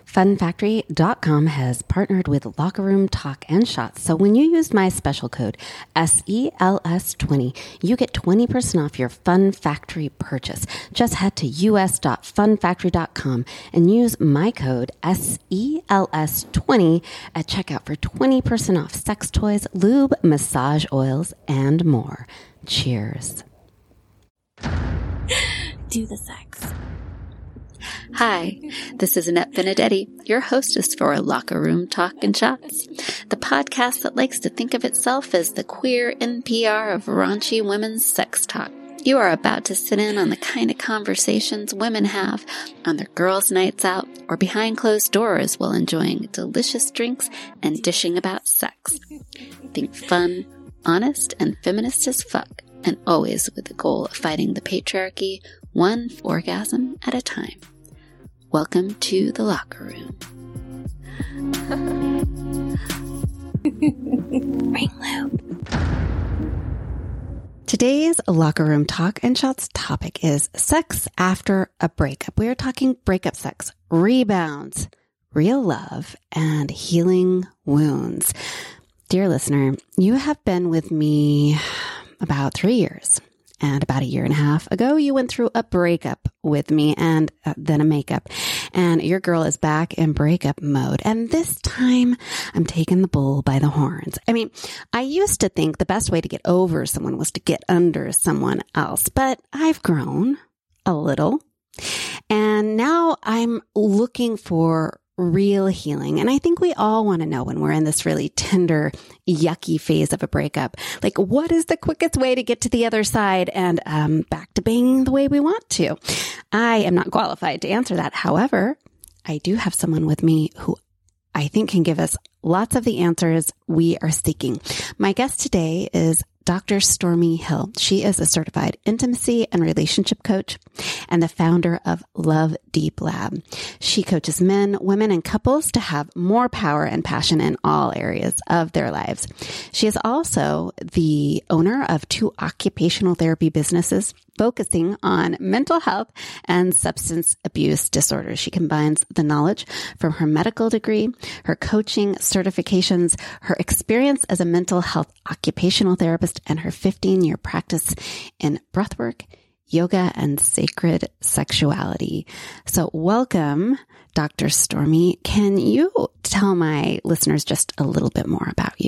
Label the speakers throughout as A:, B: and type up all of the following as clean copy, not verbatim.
A: Funfactory.com has partnered with Locker Room Talk and Shots. So when you use my special code SELS20, you get 20% off your Fun Factory purchase. Just head to us.funfactory.com and use my code SELS20 at checkout for 20% off sex toys, lube, massage oils, and more. Cheers.
B: Do the sex. Hi, this is Annette Benedetti, your hostess for Locker Room Talk and Shots, the podcast that likes to think of itself as the queer NPR of raunchy women's sex talk. You are about to sit in on the kind of conversations women have on their girls' nights out or behind closed doors while enjoying delicious drinks and dishing about sex. Think fun, honest, and feminist as fuck, and always with the goal of fighting the patriarchy one orgasm at a time. Welcome to the locker room. Ring loop.
A: Today's Locker Room Talk and Shots topic is sex after a breakup. We are talking breakup sex, rebounds, real love, and healing wounds. Dear listener, you have been with me about 3 years. And about 1.5 years ago, you went through a breakup with me and then a makeup. And your girl is back in breakup mode. And this time, I'm taking the bull by the horns. I mean, I used to think the best way to get over someone was to get under someone else. But I've grown a little. And now I'm looking for real healing. And I think we all want to know when we're in this really tender, yucky phase of a breakup, like what is the quickest way to get to the other side and back to banging the way we want to? I am not qualified to answer that. However, I do have someone with me who I think can give us lots of the answers we are seeking. My guest today is Dr. Stormy Hill. She is a certified intimacy and relationship coach and the founder of Love Deep Lab. She coaches men, women, and couples to have more power and passion in all areas of their lives. She is also the owner of 2 occupational therapy businesses focusing on mental health and substance abuse disorders. She combines the knowledge from her medical degree, her coaching certifications, her experience as a mental health occupational therapist, and her 15-year practice in breathwork, yoga, and sacred sexuality. So welcome, Dr. Stormy. Can you tell my listeners just a little bit more about you?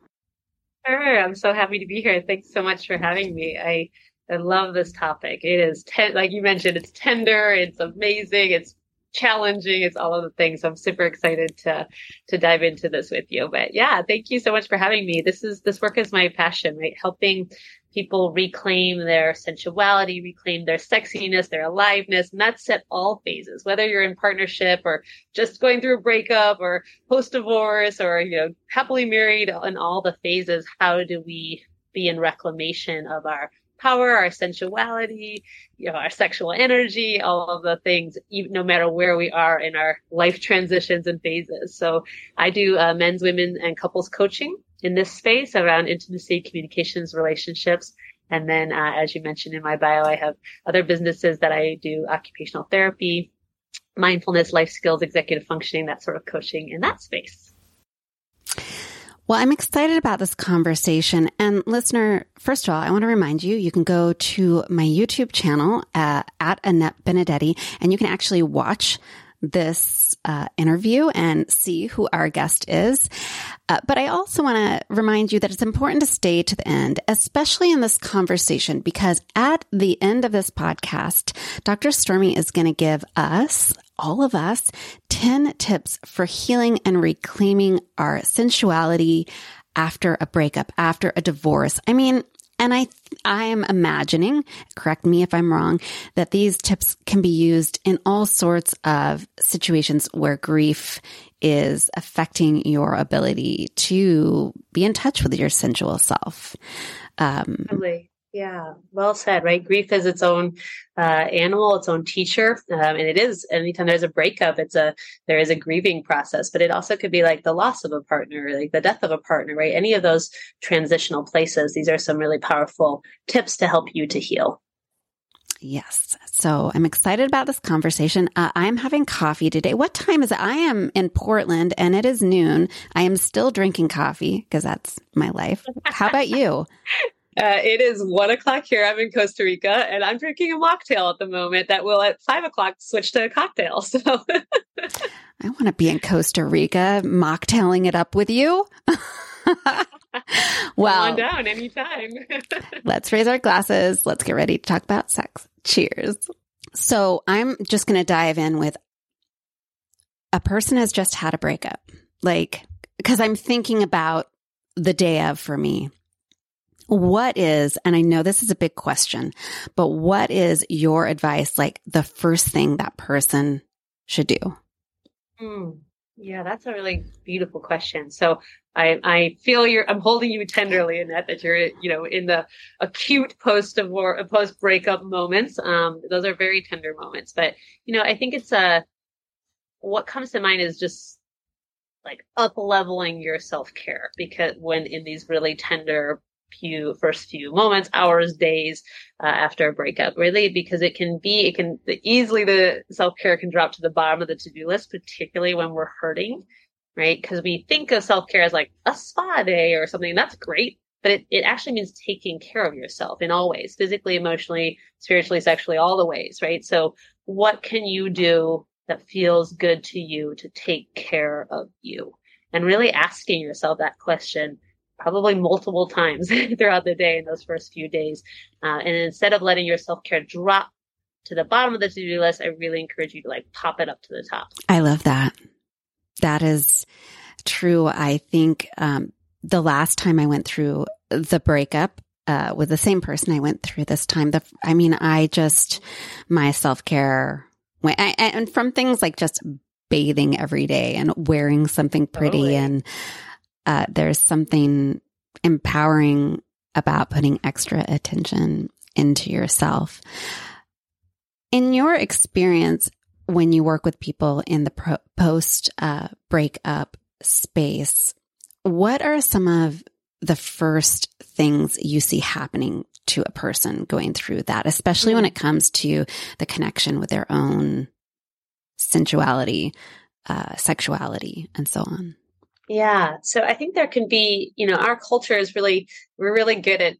C: Sure. I'm so happy to be here. Thanks so much for having me. I love this topic. It is, like you mentioned, it's tender, it's amazing, it's challenging, it's all of the things. I'm super excited to dive into this with you. But yeah, thank you so much for having me. This work is my passion, right? Helping people reclaim their sensuality, reclaim their sexiness, their aliveness, and that's at all phases, whether you're in partnership or just going through a breakup or post-divorce or, happily married, in all the phases. How do we be in reclamation of our power, our sensuality, our sexual energy, all of the things, even no matter where we are in our life transitions and phases. So I do men's, women, and couples coaching in this space around intimacy, communications, relationships. And then, as you mentioned in my bio, I have other businesses that I do occupational therapy, mindfulness, life skills, executive functioning, that sort of coaching in that space.
A: Well, I'm excited about this conversation. And listener, first of all, I want to remind you, you can go to my YouTube channel at Annette Benedetti, and you can actually watch this interview and see who our guest is. But I also want to remind you that it's important to stay to the end, especially in this conversation, because at the end of this podcast, Dr. Stormy is going to give us, all of us, 10 tips for healing and reclaiming our sensuality after a breakup, after a divorce. I mean, and I am imagining, correct me if I'm wrong, that these tips can be used in all sorts of situations where grief is affecting your ability to be in touch with your sensual self.
C: Totally. Yeah, well said, right? Grief is its own animal, its own teacher. And it is, anytime there's a breakup, there is a grieving process, but it also could be like the loss of a partner, like the death of a partner, right? Any of those transitional places. These are some really powerful tips to help you to heal.
A: Yes. So I'm excited about this conversation. I'm having coffee today. What time is it? I am in Portland and it is noon. I am still drinking coffee because that's my life. How about you?
C: It is 1:00 here. I'm in Costa Rica and I'm drinking a mocktail at the moment that will at 5:00 switch to a cocktail. So
A: I want to be in Costa Rica mocktailing it up with you. Well,
C: come on down anytime.
A: Let's raise our glasses. Let's get ready to talk about sex. Cheers. So I'm just going to dive in with a person has just had a breakup. Because I'm thinking about the day of for me. What is, and I know this is a big question, but what is your advice, the first thing that person should do?
C: Yeah, that's a really beautiful question. So I feel I'm holding you tenderly, Annette, that you're, in the acute post breakup moments. Those are very tender moments, but, I think it's what comes to mind is just up leveling your self-care, because when in these really tender first few moments, hours, days after a breakup, really, because easily the self-care can drop to the bottom of the to-do list, particularly when we're hurting, right? Because we think of self-care as a spa day or something. That's great, but it actually means taking care of yourself in all ways, physically, emotionally, spiritually, sexually, all the ways, right? So what can you do that feels good to you to take care of you? And really asking yourself that question probably multiple times throughout the day in those first few days. And instead of letting your self-care drop to the bottom of the to-do list, I really encourage you to pop it up to the top.
A: I love that. That is true. I think the last time I went through the breakup with the same person I went through this time, my self-care went, and from things like just bathing every day and wearing something pretty
C: Totally.
A: and there's something empowering about putting extra attention into yourself. In your experience, when you work with people in the post breakup space, what are some of the first things you see happening to a person going through that, especially when it comes to the connection with their own sensuality, sexuality, and so on?
C: Yeah. So I think there can be, our culture is we're really good at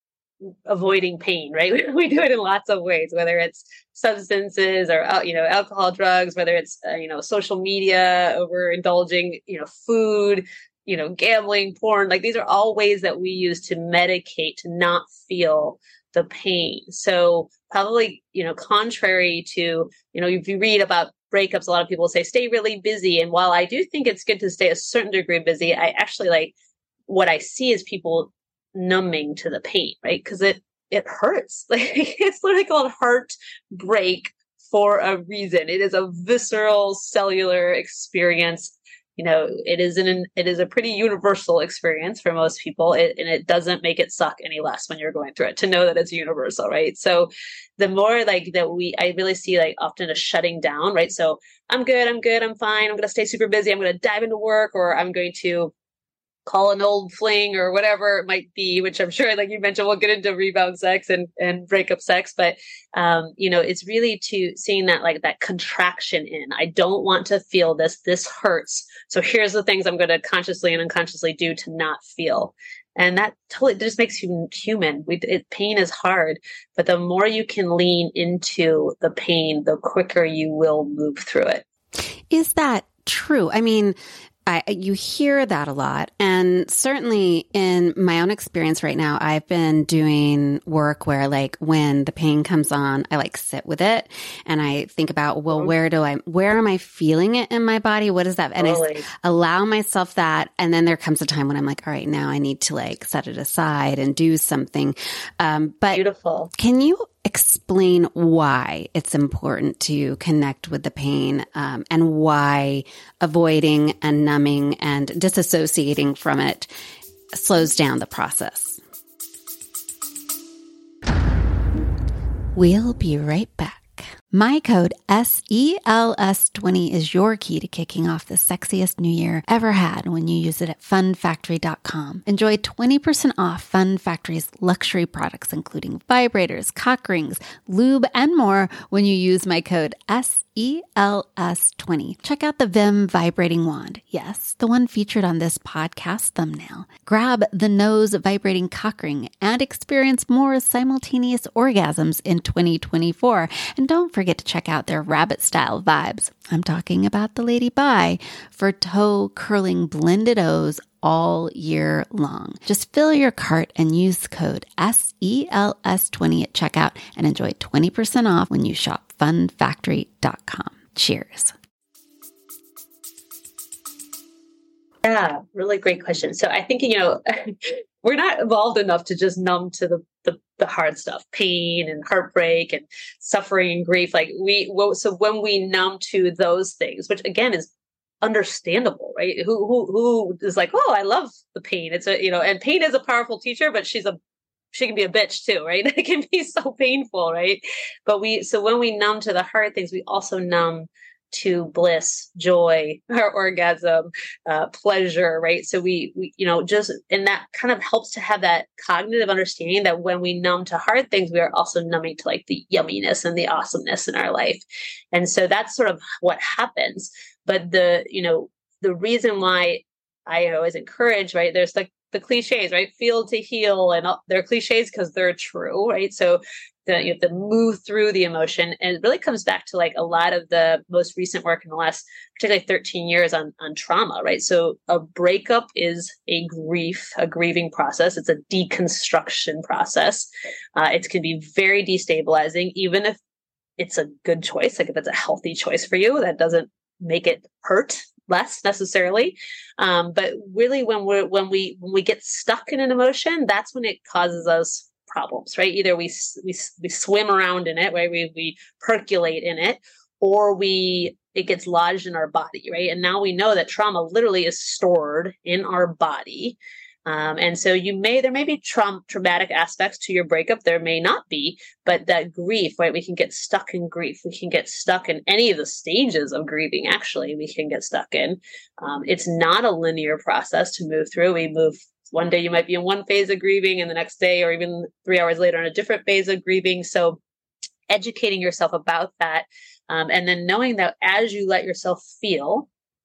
C: avoiding pain, right? We do it in lots of ways, whether it's substances or, alcohol, drugs, whether it's, social media, overindulging, food, gambling, porn. These are all ways that we use to medicate, to not feel the pain. So probably, contrary to, if you read about breakups, a lot of people say, stay really busy. And while I do think it's good to stay a certain degree busy, I actually what I see is people numbing to the pain, right? Because it hurts. It's literally called heartbreak for a reason. It is a visceral cellular experience. It is a pretty universal experience for most people, and it doesn't make it suck any less when you're going through it, to know that it's universal, right? So the more I really see often a shutting down, right? So I'm good, I'm fine, I'm going to stay super busy, I'm going to dive into work, or I'm going to call an old fling or whatever it might be, which I'm sure, like you mentioned, we'll get into rebound sex and breakup sex, but it's really to seeing that that contraction in, I don't want to feel this hurts. So here's the things I'm going to consciously and unconsciously do to not feel. And that totally just makes you human. Pain is hard, but the more you can lean into the pain, the quicker you will move through it.
A: Is that true? I mean, you hear that a lot. And certainly in my own experience right now, I've been doing work where when the pain comes on, I sit with it and I think about, well, where am I feeling it in my body? What is that? And I allow myself that. And then there comes a time when I'm all right, now I need to set it aside and do something. But
C: beautiful.
A: Can you explain why it's important to connect with the pain, and why avoiding and numbing and disassociating from it slows down the process? We'll be right back. My code SELS20 is your key to kicking off the sexiest new year ever had when you use it at funfactory.com. Enjoy 20% off Fun Factory's luxury products, including vibrators, cock rings, lube, and more when you use my code SELS20. Check out the Vim vibrating wand. Yes, the one featured on this podcast thumbnail. Grab the Nose vibrating cock ring and experience more simultaneous orgasms in 2024. And don't forget to check out their rabbit style vibes. I'm talking about the Lady Bi for toe curling blended O's all year long. Just fill your cart and use code SELS20 at checkout and enjoy 20% off when you shop funfactory.com. Cheers.
C: Yeah, really great question. So I think, we're not evolved enough to just numb to the hard stuff, pain and heartbreak and suffering and grief. So when we numb to those things, which again is understandable, right? Who is like, oh, I love the pain. It's and pain is a powerful teacher, but she can be a bitch too, right? It can be so painful, right? But when we numb to the hard things, we also numb to bliss, joy, our orgasm, pleasure, right? So we and that kind of helps to have that cognitive understanding that when we numb to hard things, we are also numbing to like the yumminess and the awesomeness in our life. And so that's sort of what happens. But the reason why I always encourage, right? There's like the cliches, right? Feel to heal, and they're cliches because they're true, right? So you have to move through the emotion. And it really comes back to like a lot of the most recent work in the last, particularly 13 years on trauma, right? So a breakup is a grieving process. It's a deconstruction process. It can be very destabilizing, even if it's a good choice, like if it's a healthy choice for you, that doesn't make it hurt less necessarily. But really when we get stuck in an emotion, that's when it causes us problems, right? Either we swim around in it, right? We percolate in it, or it gets lodged in our body, right? And now we know that trauma literally is stored in our body. And so there may be traumatic aspects to your breakup. There may not be, but that grief, right? We can get stuck in grief. We can get stuck in any of the stages of grieving. Actually, we can get stuck in. It's not a linear process to move through. One day you might be in one phase of grieving, and the next day or even 3 hours later in a different phase of grieving. So educating yourself about that. And then knowing that as you let yourself feel,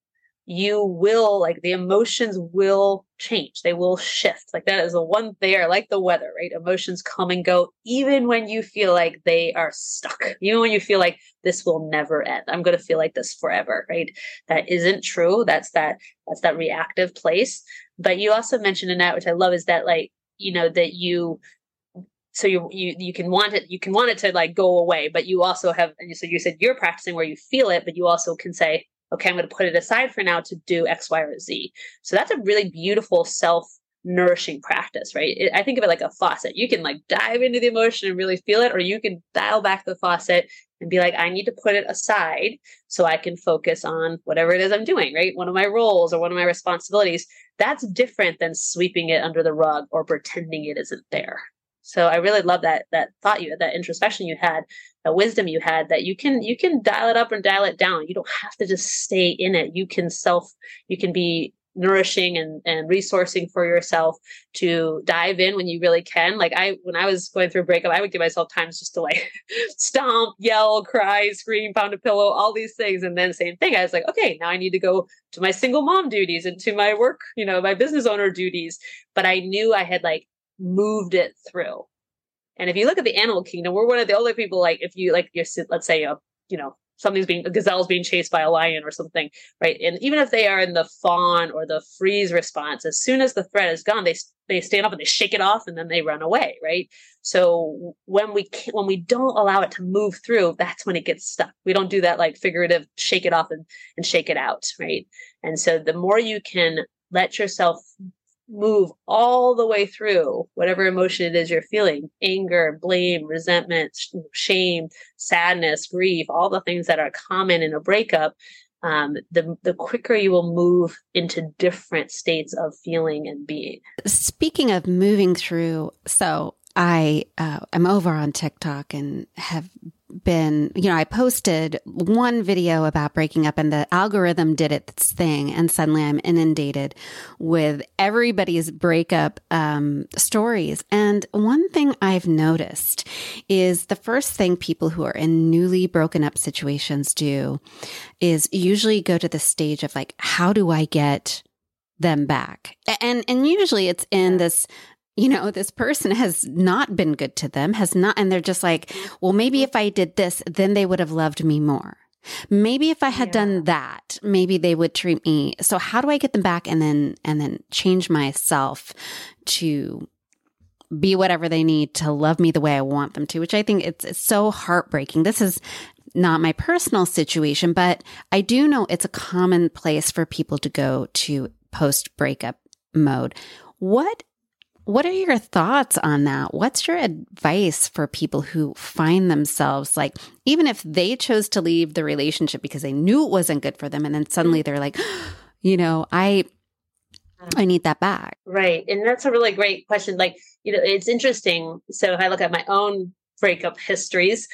C: you will, like, the emotions will change. They will shift. Like that is they are like the weather, right? Emotions come and go, even when you feel like they are stuck, even when you feel like this will never end. I'm going to feel like this forever, right? That isn't true. That's that reactive place. But you also mentioned, Annette, which I love, is that that you can want it to like go away, but you also have, and so you said you're practicing where you feel it, but you also can say, okay, I'm going to put it aside for now to do X, Y, or Z. So that's a really beautiful self-nourishing practice, right? I think of it like a faucet. You can like dive into the emotion and really feel it, or you can dial back the faucet and be like, I need to put it aside so I can focus on whatever it is I'm doing, right? One of my roles or one of my responsibilities. That's different than sweeping it under the rug or pretending it isn't there. So I really love that thought you had, that introspection you had, that wisdom you had, that you can dial it up and dial it down. You don't have to just stay in it. You can be nourishing and resourcing for yourself to dive in when you really can. Like when I was going through a breakup, I would give myself times just to like stomp, yell, cry, scream, pound a pillow, all these things. And then same thing. I was like, okay, now I need to go to my single mom duties and to my work, my business owner duties. But I knew I had like moved it through. And if you look at the animal kingdom, we're one of the only people, like if you like, let's say, a gazelle's being chased by a lion or something, right? And even if they are in the fawn or the freeze response, as soon as the threat is gone, they stand up and they shake it off and then they run away, right? So when we don't allow it to move through, that's when it gets stuck. We don't do that like figurative shake it off and shake it out, right? And so the more you can let yourself move all the way through whatever emotion it is you're feeling, anger, blame, resentment, shame, sadness, grief, all the things that are common in a breakup, the quicker you will move into different states of feeling and being.
A: Speaking of moving through, so I'm over on TikTok and have I posted one video about breaking up and the algorithm did its thing. And suddenly I'm inundated with everybody's breakup stories. And one thing I've noticed is the first thing people who are in newly broken up situations do is usually go to the stage of like, how do I get them back? And usually it's in this, this person has not been good to them, and they're just like, well, maybe if I did this, then they would have loved me more. Maybe if I had done that, maybe they would treat me. So how do I get them back and then change myself to be whatever they need to love me the way I want them to, which I think it's so heartbreaking. This is not my personal situation, but I do know it's a common place for people to go to post-breakup mode. What are your thoughts on that? What's your advice for people who find themselves like, even if they chose to leave the relationship because they knew it wasn't good for them, and then suddenly they're like, I need that back.
C: Right. And that's a really great question. Like, it's interesting. So if I look at my own breakup histories,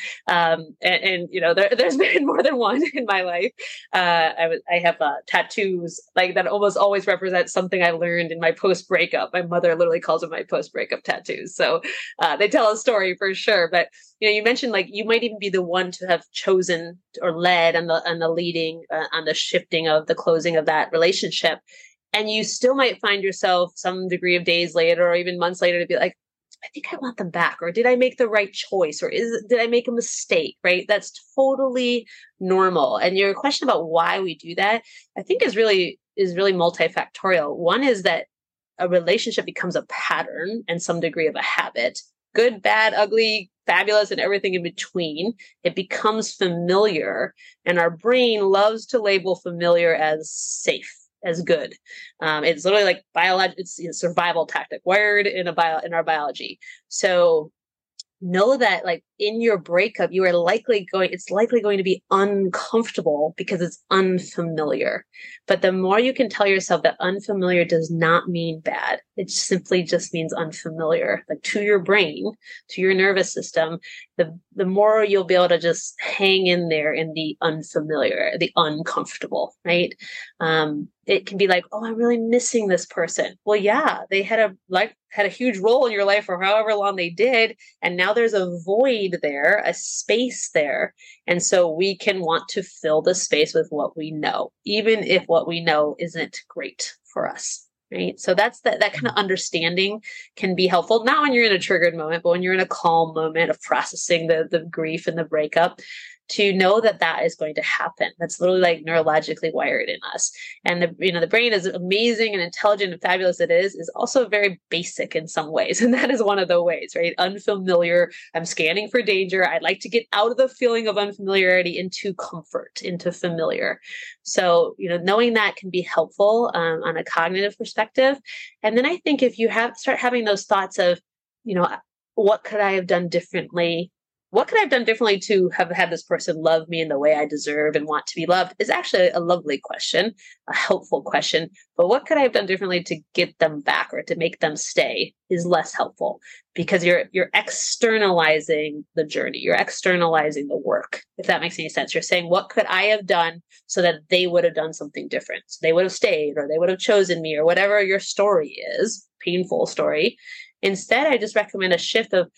C: there's been more than one in my life. I have tattoos like that almost always represent something I learned in my post breakup. My mother literally calls them my post breakup tattoos. So they tell a story for sure. But you mentioned like you might even be the one to have chosen or led on the leading on the shifting of the closing of that relationship, and you still might find yourself some degree of days later or even months later to be like, I think I want them back, or did I make the right choice, or did I make a mistake, right? That's totally normal. And your question about why we do that, I think is really multifactorial. One is that a relationship becomes a pattern and some degree of a habit, good, bad, ugly, fabulous, and everything in between. It becomes familiar, and our brain loves to label familiar as safe, as good. It's literally like it's a survival tactic wired in our biology. So know that like in your breakup, it's likely going to be uncomfortable because it's unfamiliar. But the more you can tell yourself that unfamiliar does not mean bad, it simply just means unfamiliar, like to your brain, to your nervous system, the more you'll be able to just hang in there in the unfamiliar, the uncomfortable, right? It can be like, oh, I'm really missing this person. Well, yeah, they had a huge role in your life for however long they did. And now there's a void there, a space there. And so we can want to fill the space with what we know, even if what we know isn't great for us. Right. So that's that kind of understanding can be helpful, not when you're in a triggered moment, but when you're in a calm moment of processing the grief and the breakup, to know that is going to happen. That's literally like neurologically wired in us. And the brain, is amazing and intelligent and fabulous it is also very basic in some ways. And that is one of the ways, right? Unfamiliar. I'm scanning for danger. I'd like to get out of the feeling of unfamiliarity into comfort, into familiar. So, knowing that can be helpful on a cognitive perspective. And then I think if you start having those thoughts of, what could I have done differently? What could I have done differently to have had this person love me in the way I deserve and want to be loved is actually a lovely question, a helpful question. But what could I have done differently to get them back or to make them stay is less helpful, because you're externalizing the journey. You're externalizing the work, if that makes any sense. You're saying, what could I have done so that they would have done something different? So they would have stayed, or they would have chosen me, or whatever your story is, painful story. Instead, I just recommend a shift of,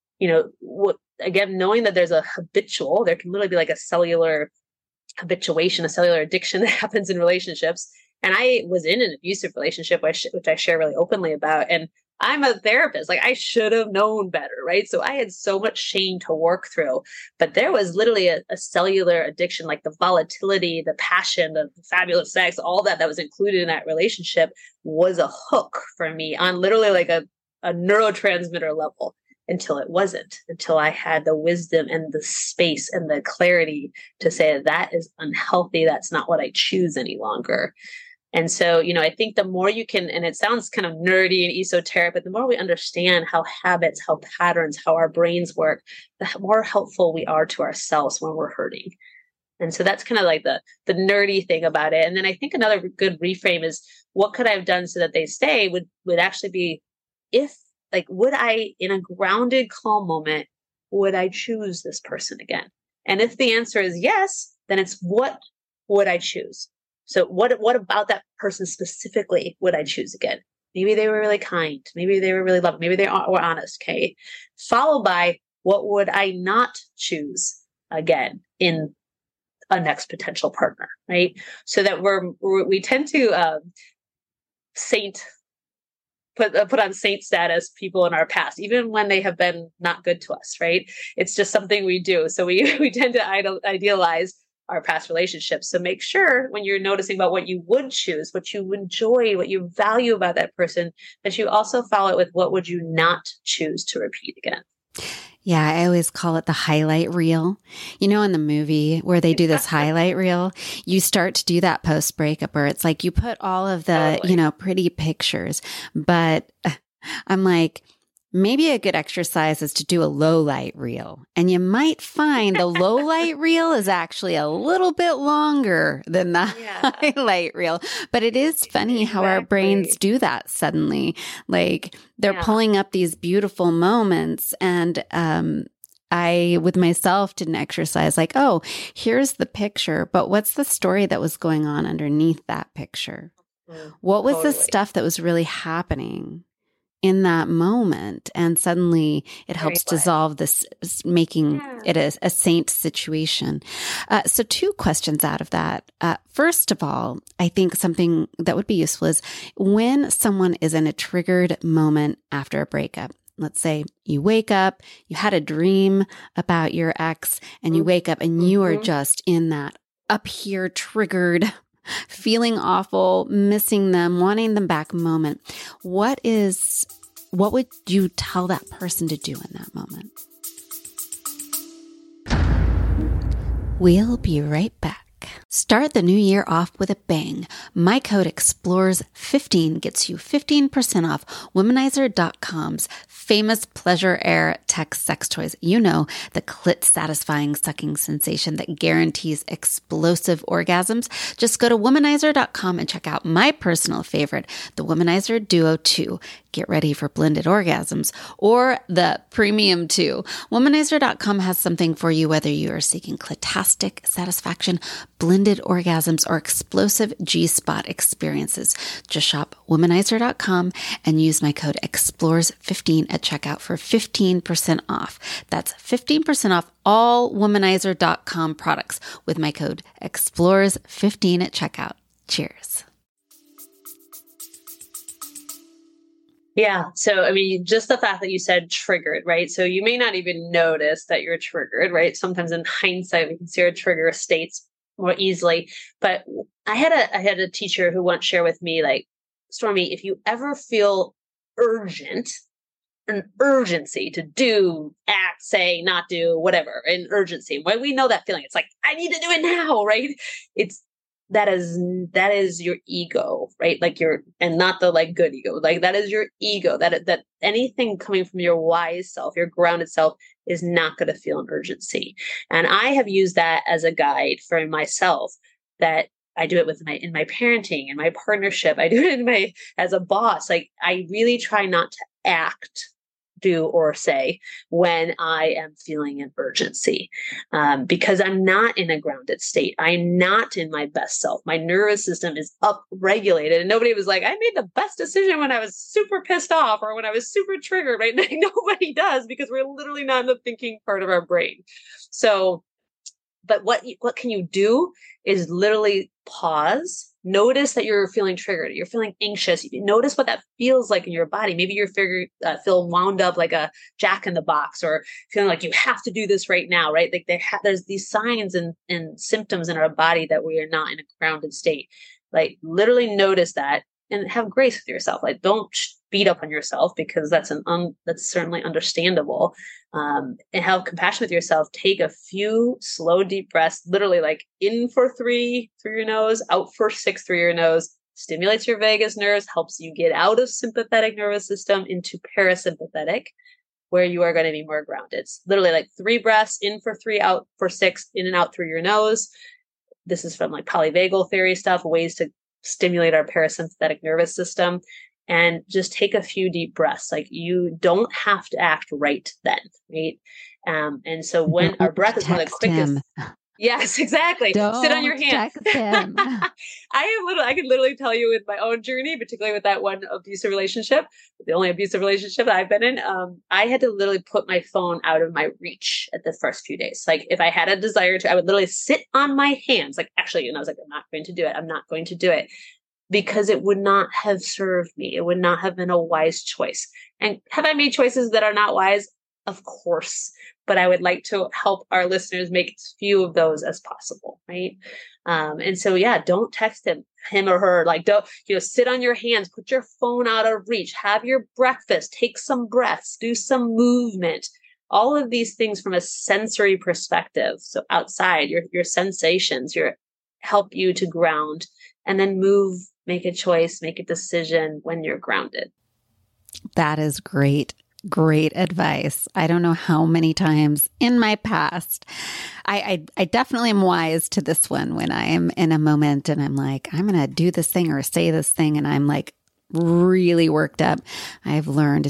C: again, knowing that there can literally be like a cellular habituation, a cellular addiction that happens in relationships. And I was in an abusive relationship, which I share really openly about. And I'm a therapist. Like, I should have known better, right? So I had so much shame to work through. But there was literally a cellular addiction, like the volatility, the passion, the fabulous sex, all that was included in that relationship was a hook for me on literally like a neurotransmitter level. Until I had the wisdom and the space and the clarity to say that is unhealthy. That's not what I choose any longer. And so, I think the more you can, and it sounds kind of nerdy and esoteric, but the more we understand how habits, how patterns, how our brains work, the more helpful we are to ourselves when we're hurting. And so that's kind of like the nerdy thing about it. And then I think another good reframe is, what could I have done so that they stay would actually be, would I, in a grounded, calm moment, would I choose this person again? And if the answer is yes, then it's what would I choose? So what about that person specifically would I choose again? Maybe they were really kind. Maybe they were really loving. Maybe they were honest. Okay. Followed by what would I not choose again in a next potential partner, right? So that we tend to put on saint status people in our past, even when they have been not good to us, right? It's just something we do. So we tend to idealize our past relationships. So make sure when you're noticing about what you would choose, what you enjoy, what you value about that person, that you also follow it with what would you not choose to repeat again.
A: Yeah, I always call it the highlight reel. You know, in the movie where they do this highlight reel, you start to do that post breakup where it's like you put all of the,
C: Totally.
A: Pretty pictures. But I'm like, maybe a good exercise is to do a low light reel. And you might find the low light reel is actually a little bit longer than the highlight reel. But it is funny how our brains do that suddenly. Like they're pulling up these beautiful moments. And I, with myself, did an exercise like, oh, here's the picture, but what's the story that was going on underneath that picture? What was the stuff that was really happening in that moment? And suddenly it helps dissolve this, making it a saint situation. So 2 questions out of that. First of all, I think something that would be useful is when someone is in a triggered moment after a breakup. Let's say you wake up, you had a dream about your ex, and you wake up and you are just in that up here triggered, feeling awful, missing them, wanting them back moment. What would you tell that person to do in that moment? We'll be right back. Start the new year off with a bang. My code EXPLORES15 gets you 15% off Womanizer.com's famous Pleasure Air Tech sex toys. You know, the clit-satisfying sucking sensation that guarantees explosive orgasms. Just go to Womanizer.com and check out my personal favorite, the Womanizer Duo 2. Get ready for blended orgasms, or the Premium 2. Womanizer.com has something for you, whether you are seeking clitastic satisfaction, blended orgasms, or explosive G-spot experiences. Just shop Womanizer.com and use my code EXPLORES15 at checkout for 15% off. That's 15% off all Womanizer.com products with my code EXPLORES15 at checkout. Cheers.
C: Yeah. So, I mean, just the fact that you said triggered, right? So you may not even notice that you're triggered, right? Sometimes in hindsight, we can see our trigger states more easily. But I had a teacher who once shared with me, like, Stormy, if you ever feel an urgency to do, act, say, not do, whatever, an urgency. When we know that feeling, it's like, I need to do it now, right? That is your ego, right? Like and not the like good ego, like that is your ego, that anything coming from your wise self, your grounded self is not going to feel an urgency. And I have used that as a guide for myself, that I do it in my parenting and my partnership. I do it as a boss. Like I really try not to act, do, or say when I am feeling an urgency, because I'm not in a grounded state. I'm not in my best self. My nervous system is upregulated, and nobody was like, I made the best decision when I was super pissed off or when I was super triggered, right? Nobody does, because we're literally not in the thinking part of our brain. So, but what can you do is literally pause. Notice that you're feeling triggered. You're feeling anxious. Notice what that feels like in your body. Maybe you're feel wound up like a jack in the box, or feeling like you have to do this right now, right? Like there's these signs and symptoms in our body that we are not in a grounded state. Like literally notice that and have grace with yourself. Like don't beat up on yourself, because that's certainly understandable. And have compassion with yourself. Take a few slow, deep breaths, literally like in for 3 through your nose, out for 6 through your nose, stimulates your vagus nerves, helps you get out of sympathetic nervous system into parasympathetic, where you are going to be more grounded. It's literally like 3 breaths, in for 3, out for 6, in and out through your nose. This is from like polyvagal theory stuff, ways to stimulate our parasympathetic nervous system. And just take a few deep breaths. Like you don't have to act right then, right? And so when our breath is one of the quickest. Yes, exactly.
A: Don't
C: sit on your hands.
A: text him.
C: I can literally tell you with my own journey, particularly with that one abusive relationship, the only abusive relationship that I've been in, I had to literally put my phone out of my reach at the first few days. Like if I had a desire to, I would literally sit on my hands. Like actually, I was like, I'm not going to do it. I'm not going to do it because it would not have served me. It would not have been a wise choice. And have I made choices that are not wise? Of course. But I would like to help our listeners make as few of those as possible, right? And so, yeah, don't text him or her. Like, don't, sit on your hands, put your phone out of reach, have your breakfast, take some breaths, do some movement. All of these things from a sensory perspective. So outside, your sensations, help you to ground, and then move, make a choice, make a decision when you're grounded.
A: That is great. Great advice. I don't know how many times in my past, I definitely am wise to this one when I am in a moment and I'm like, I'm going to do this thing or say this thing. And I'm like really worked up. I've learned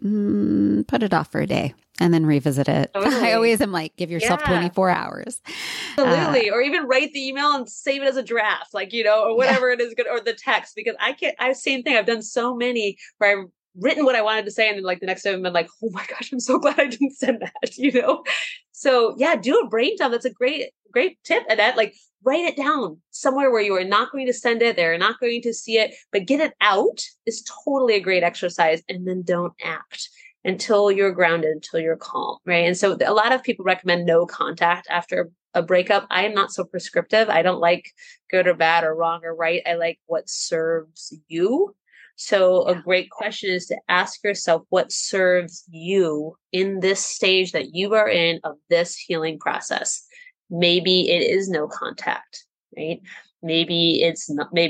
A: to put it off for a day and then revisit it. Totally. I always am like, give yourself 24 hours.
C: Absolutely. Or even write the email and save it as a draft, or whatever it is good, or the text, because same thing. I've done so many where I've written what I wanted to say. And then the next day I've been like, oh my gosh, I'm so glad I didn't send that, So yeah, do a brain dump. That's a great tip. And that write it down somewhere where you are not going to send it. They're not going to see it, but get it out is totally a great exercise. And then don't act until you're grounded, until you're calm. Right. And so a lot of people recommend no contact after a breakup. I am not so prescriptive. I don't like good or bad or wrong or right. I like what serves you. So a great question is to ask yourself what serves you in this stage that you are in of this healing process. Maybe it is no contact, right? Maybe it's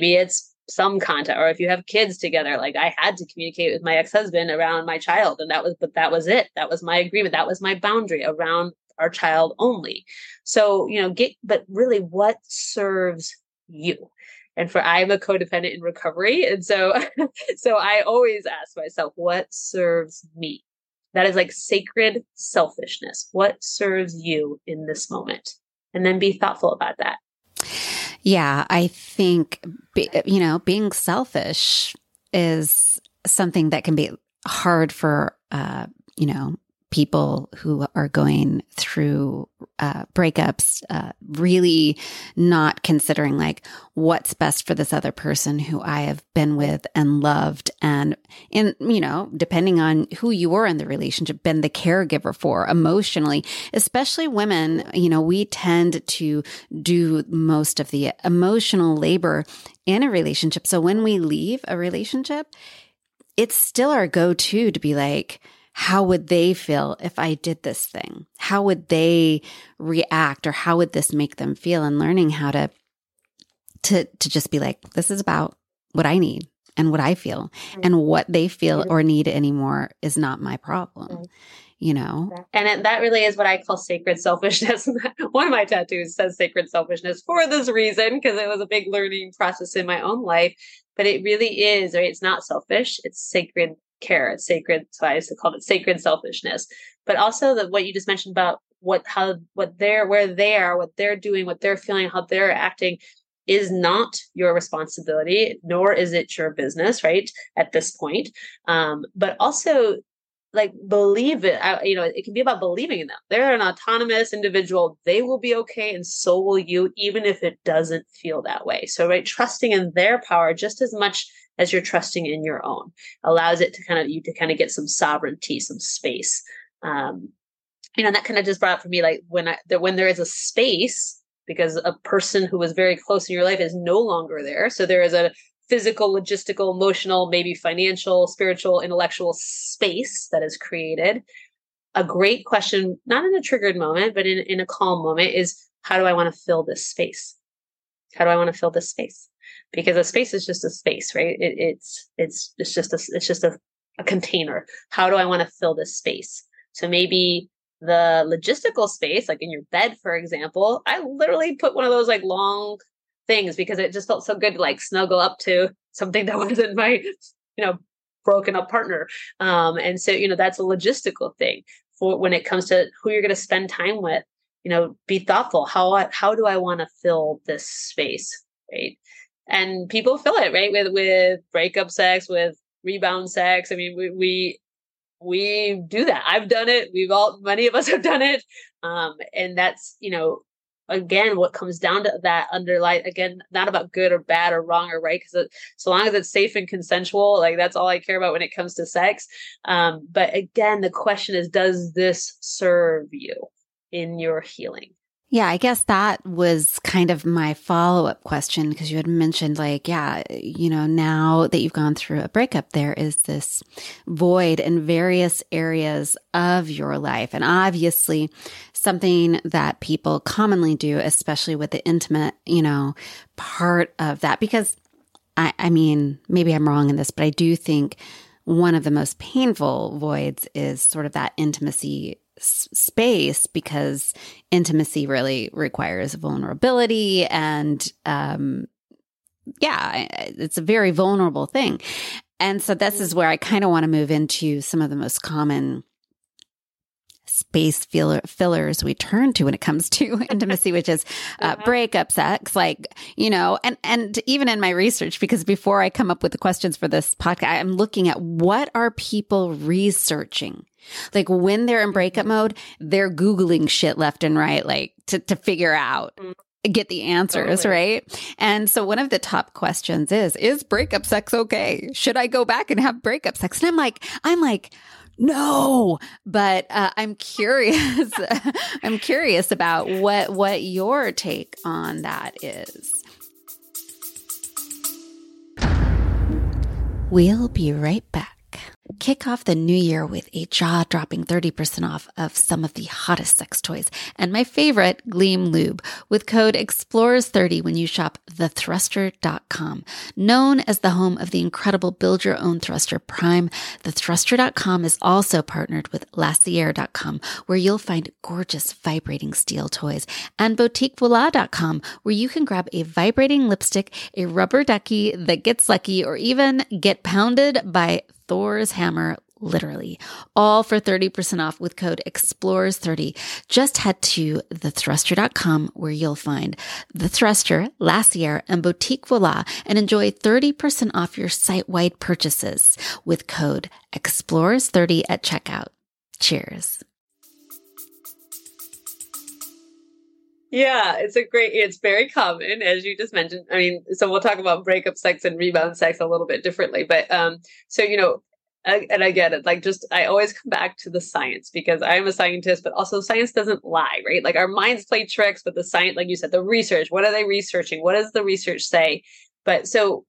C: some contact, or if you have kids together, like I had to communicate with my ex-husband around my child, and that was it. That was my agreement. That was my boundary around our child only. So, but really what serves you? And I'm a codependent in recovery. And so I always ask myself, what serves me? That is like sacred selfishness. What serves you in this moment? And then be thoughtful about that.
A: Yeah, I think, being selfish is something that can be hard for, people who are going through breakups, really not considering what's best for this other person who I have been with and loved, and depending on who you were in the relationship, been the caregiver for emotionally. Especially women, we tend to do most of the emotional labor in a relationship. So when we leave a relationship, it's still our go-to to be like, how would they feel if I did this thing? How would they react, or how would this make them feel? And learning how to just be like, this is about what I need and what I feel, and what they feel or need anymore is not my problem.
C: And that really is what I call sacred selfishness. One of my tattoos says sacred selfishness for this reason, because it was a big learning process in my own life. But it really is, right? It's not selfish. It's sacred care. It's sacred. So I used to call it sacred selfishness. But also what you just mentioned about where they are, what they're doing, what they're feeling, how they're acting is not your responsibility, nor is it your business, right? At this point. But also believe it. It can be about believing in them. They're an autonomous individual. They will be okay. And so will you, even if it doesn't feel that way. So, right. Trusting in their power just as much as you're trusting in your own allows it to you to get some sovereignty, some space. And that kind of just brought up for me, when there is a space, because a person who was very close in your life is no longer there. So there is a physical, logistical, emotional, maybe financial, spiritual, intellectual space that is created. A great question, not in a triggered moment, but in a calm moment, is how do I want to fill this space? How do I want to fill this space? Because a space is just a space, right? It's just a container. How do I want to fill this space? So maybe the logistical space, like in your bed, for example, I literally put one of those long things because it just felt so good to snuggle up to something that wasn't my, broken up partner. And so, that's a logistical thing. for when it comes to who you're going to spend time with, be thoughtful. How do I want to fill this space? Right. And people fill it, right. With breakup sex, with rebound sex. I mean, we do that. I've done it. Many of us have done it. And that's, again, what comes down to that underlying, again, not about good or bad or wrong or right. Because so long as it's safe and consensual, like that's all I care about when it comes to sex. But again, the question is, does this serve you in your healing?
A: Yeah, I guess that was kind of my follow-up question, because you had mentioned now that you've gone through a breakup, there is this void in various areas of your life. And obviously something that people commonly do, especially with the intimate, part of that, because I mean, maybe I'm wrong in this, but I do think one of the most painful voids is sort of that intimacy space, because intimacy really requires vulnerability and it's a very vulnerable thing. And so this is where I kind of want to move into some of the most common space fillers we turn to when it comes to intimacy, which is breakup sex, and even in my research, because before I come up with the questions for this podcast, I'm looking at what are people researching. Like when they're in breakup mode, they're Googling shit left and right, like to figure out, get the answers, right? And so one of the top questions is breakup sex okay? Should I go back and have breakup sex? And I'm like, no, but I'm curious. I'm curious about what your take on that is. We'll be right back. Kick off the new year with a jaw-dropping 30% off of some of the hottest sex toys and my favorite, Gleam Lube, with code EXPLORERS30 when you shop thethruster.com. Known as the home of the incredible build-your-own thruster Prime, thethruster.com is also partnered with laciere.com, where you'll find gorgeous vibrating steel toys, and boutiquevoila.com, where you can grab a vibrating lipstick, a rubber ducky that gets lucky, or even get pounded by Thor's hammer, literally, all for 30% off with code EXPLORERS30. Just head to thethruster.com, where you'll find The Thruster, Laciere, and Boutique Voila, and enjoy 30% off your site-wide purchases with code EXPLORERS30 at checkout. Cheers.
C: Yeah, it's very common, as you just mentioned. I mean, so we'll talk about breakup sex and rebound sex a little bit differently, but, and I get it. I always come back to the science, because I'm a scientist, but also science doesn't lie, right? Like our minds play tricks, but the science, like you said, the research, what are they researching? What does the research say? But so,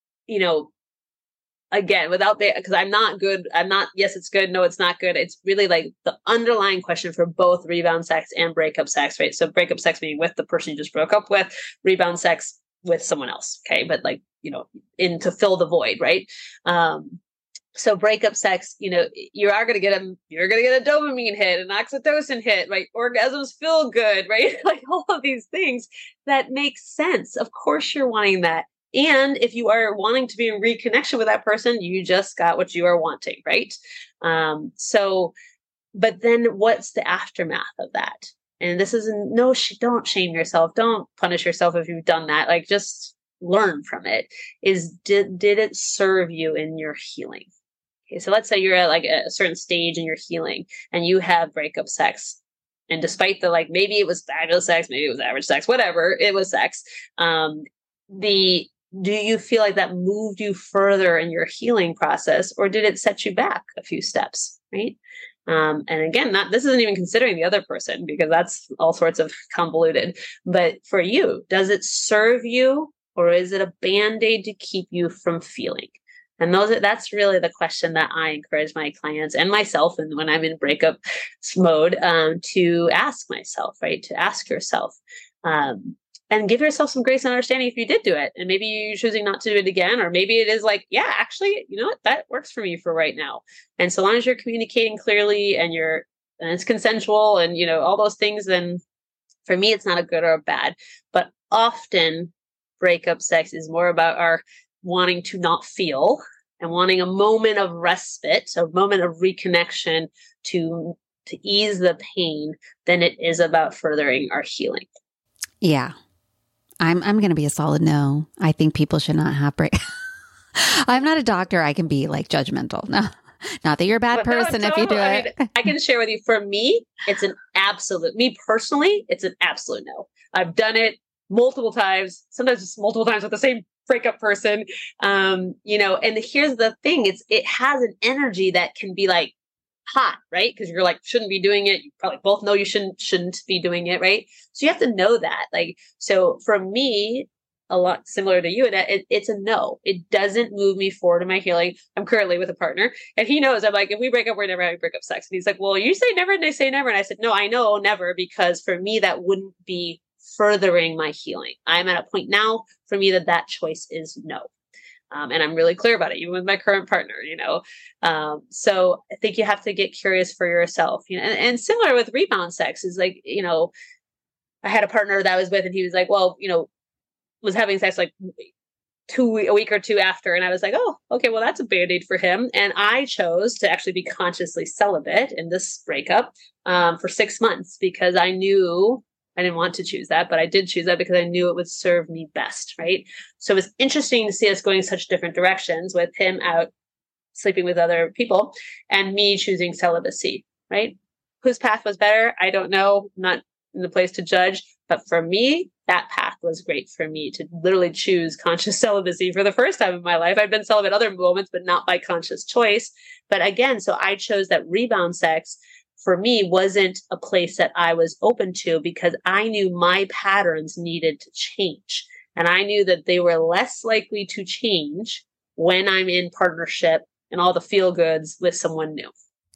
C: again, because I'm not, yes, it's good. No, it's not good. It's really like the underlying question for both rebound sex and breakup sex, right? So breakup sex being with the person you just broke up with, rebound sex with someone else. Okay. But to fill the void, right? So breakup sex, you're going to get a dopamine hit, an oxytocin hit, right? Orgasms feel good, right? Like all of these things that make sense. Of course you're wanting that. And if you are wanting to be in reconnection with that person, you just got what you are wanting, right? But then what's the aftermath of that? And this is don't shame yourself. Don't punish yourself if you've done that. Like just learn from it. Did it serve you in your healing? Okay, so let's say you're at like a certain stage in your healing and you have breakup sex. And despite maybe it was fabulous sex, maybe it was average sex, whatever, it was sex. Do you feel like that moved you further in your healing process, or did it set you back a few steps, right? And again, this isn't even considering the other person, because that's all sorts of convoluted. But for you, does it serve you, or is it a Band-Aid to keep you from feeling? And that's really the question that I encourage my clients and myself, and when I'm in breakup mode, to ask myself, right? To ask yourself, and give yourself some grace and understanding if you did do it. And maybe you're choosing not to do it again, or maybe it is like, yeah, actually, you know what, that works for me for right now. And so long as you're communicating clearly and it's consensual and, all those things, then for me, it's not a good or a bad. But often breakup sex is more about our wanting to not feel and wanting a moment of respite, a moment of reconnection to to ease the pain than it is about furthering our healing.
A: Yeah. I'm going to be a solid no. I think people should not have break. I'm not a doctor. I can be like judgmental. No, not that you're a bad person if you do it.
C: I can share with you, for me, it's an absolute, me personally, it's an absolute no. I've done it multiple times, sometimes it's multiple times with the same breakup person. And here's the thing, it has an energy that can be like hot, right? Because you're like, shouldn't be doing it. You probably both know you shouldn't be doing it, right? So you have to know that. Like, so for me, a lot similar to you, that it's a no. It doesn't move me forward in my healing. I'm currently with a partner, and he knows. I'm like, if we break up, we're never having breakup sex. And he's like, well, you say never, and they say never. And I said, no, I know never, because for me, that wouldn't be furthering my healing. I'm at a point now for me that choice is no. And I'm really clear about it, even with my current partner, So I think you have to get curious for yourself, and similar with rebound sex is like, I had a partner that I was with, and he was like, well, was having sex like a week or two after. And I was like, oh, okay, well, that's a Band-Aid for him. And I chose to actually be consciously celibate in this breakup for 6 months, because I knew I didn't want to choose that, but I did choose that because I knew it would serve me best, right? So it was interesting to see us going such different directions, with him out sleeping with other people and me choosing celibacy, right? Whose path was better? I don't know. I'm not in the place to judge. But for me, that path was great for me to literally choose conscious celibacy for the first time in my life. I've been celibate other moments, but not by conscious choice. But again, so I chose that rebound sex for me wasn't a place that I was open to, because I knew my patterns needed to change. And I knew that they were less likely to change when I'm in partnership and all the feel goods with someone new.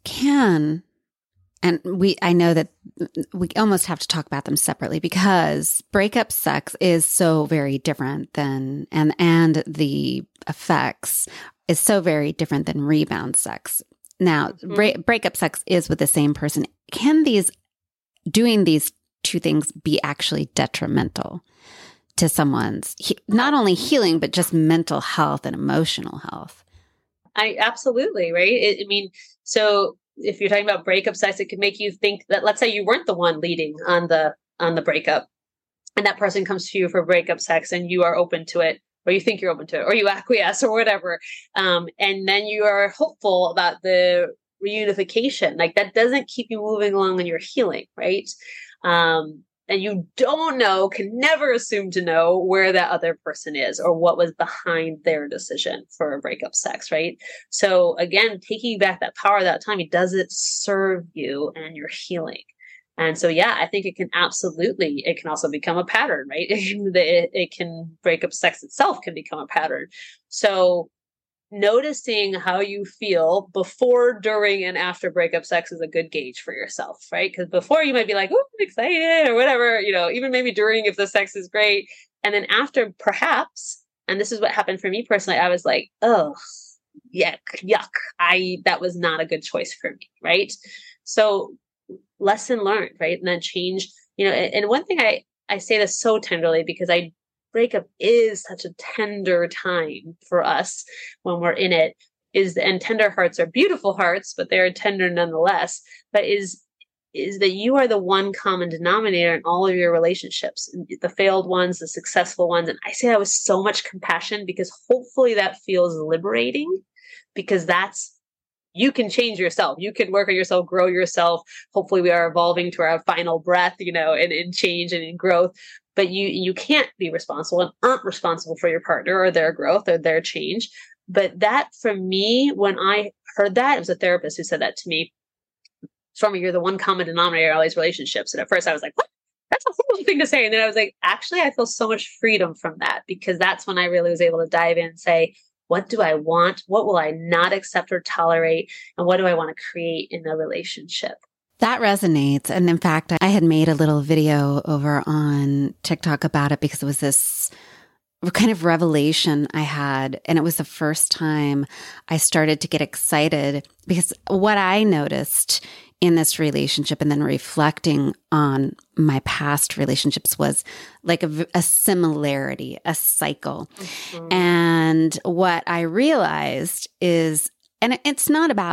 A: I know that we almost have to talk about them separately, because breakup sex is so very different than, and the effects is so very different than rebound sex. Now, breakup sex is with the same person. Can doing these two things be actually detrimental to someone's not only healing, but just mental health and emotional health?
C: Absolutely, right? So if you're talking about breakup sex, it could make you think that, let's say you weren't the one leading on the breakup, and that person comes to you for breakup sex, and you are open to it, or you think you're open to it, or you acquiesce or whatever. And then you are hopeful about the reunification. Like, that doesn't keep you moving along in your healing, right? And you can never assume to know where that other person is or what was behind their decision for a breakup sex, right? So again, taking back that power, that time, does it serve you and your healing? And so, yeah, I think it can also become a pattern, right? Breakup sex itself can become a pattern. So noticing how you feel before, during, and after breakup sex is a good gauge for yourself, right? Because before you might be like, oh, I'm excited or whatever, even maybe during if the sex is great. And then after, perhaps, and this is what happened for me personally, I was like, oh, yuck. That was not a good choice for me, right? So lesson learned, right? And then change, and one thing I say this so tenderly, because breakup is such a tender time for us when we're in it, and tender hearts are beautiful hearts, but they're tender nonetheless, but is that you are the one common denominator in all of your relationships, the failed ones, the successful ones. And I say that with so much compassion, because hopefully that feels liberating, because you can change yourself. You can work on yourself, grow yourself. Hopefully we are evolving to our final breath, in change and in growth. But you can't be responsible and aren't responsible for your partner or their growth or their change. But that, for me, when I heard that, it was a therapist who said that to me. From you're the one common denominator in all these relationships. And at first I was like, what? That's a horrible thing to say. And then I was like, actually, I feel so much freedom from that, because that's when I really was able to dive in and say, what do I want? What will I not accept or tolerate? And what do I want to create in the relationship?
A: That resonates. And in fact, I had made a little video over on TikTok about it, because it was this kind of revelation I had. And it was the first time I started to get excited, because what I noticed in this relationship, and then reflecting on my past relationships, was like a similarity, a cycle. Mm-hmm. And what I realized is, and it's not about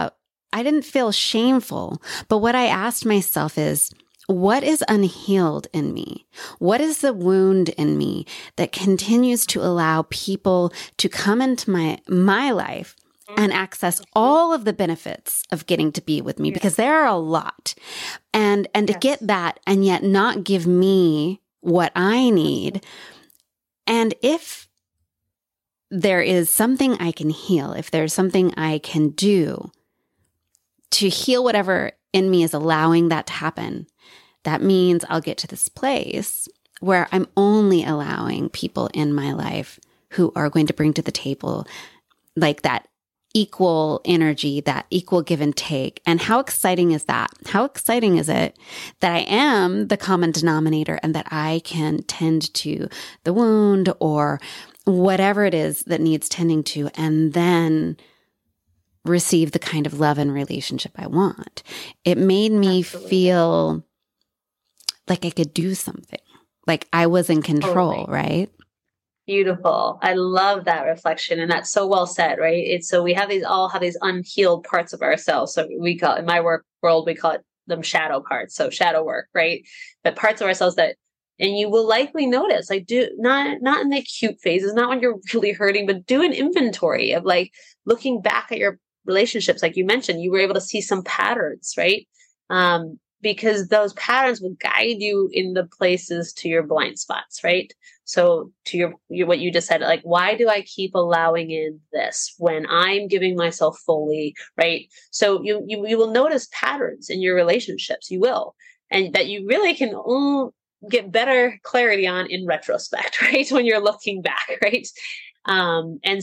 A: I didn't feel shameful. But what I asked myself is, what is unhealed in me? What is the wound in me that continues to allow people to come into my life and access all of the benefits of getting to be with me? Because there are a lot. And to get that and yet not give me what I need. And if there is something I can heal, if there's something I can do to heal whatever in me is allowing that to happen, that means I'll get to this place where I'm only allowing people in my life who are going to bring to the table like that equal energy, that equal give and take. And how exciting is that? How exciting is it that I am the common denominator and that I can tend to the wound or whatever it is that needs tending to, and then receive the kind of love and relationship I want. It made me feel like I could do something, like I was in control, right?
C: Beautiful. I love that reflection. And that's so well said, right? It's so we have all have these unhealed parts of ourselves. So we call, in my work world, we call it them shadow parts. So shadow work, right? But parts of ourselves that, and you will likely notice, like not in the acute phases, not when you're really hurting, but do an inventory of like looking back at your relationships. Like you mentioned, you were able to see some patterns, right? Because those patterns will guide you in the places to your blind spots, right? So to your what you just said, like, why do I keep allowing in this when I'm giving myself fully, right? So you will notice patterns in your relationships. You will, and that you really can get better clarity on in retrospect, right? When you're looking back, right? And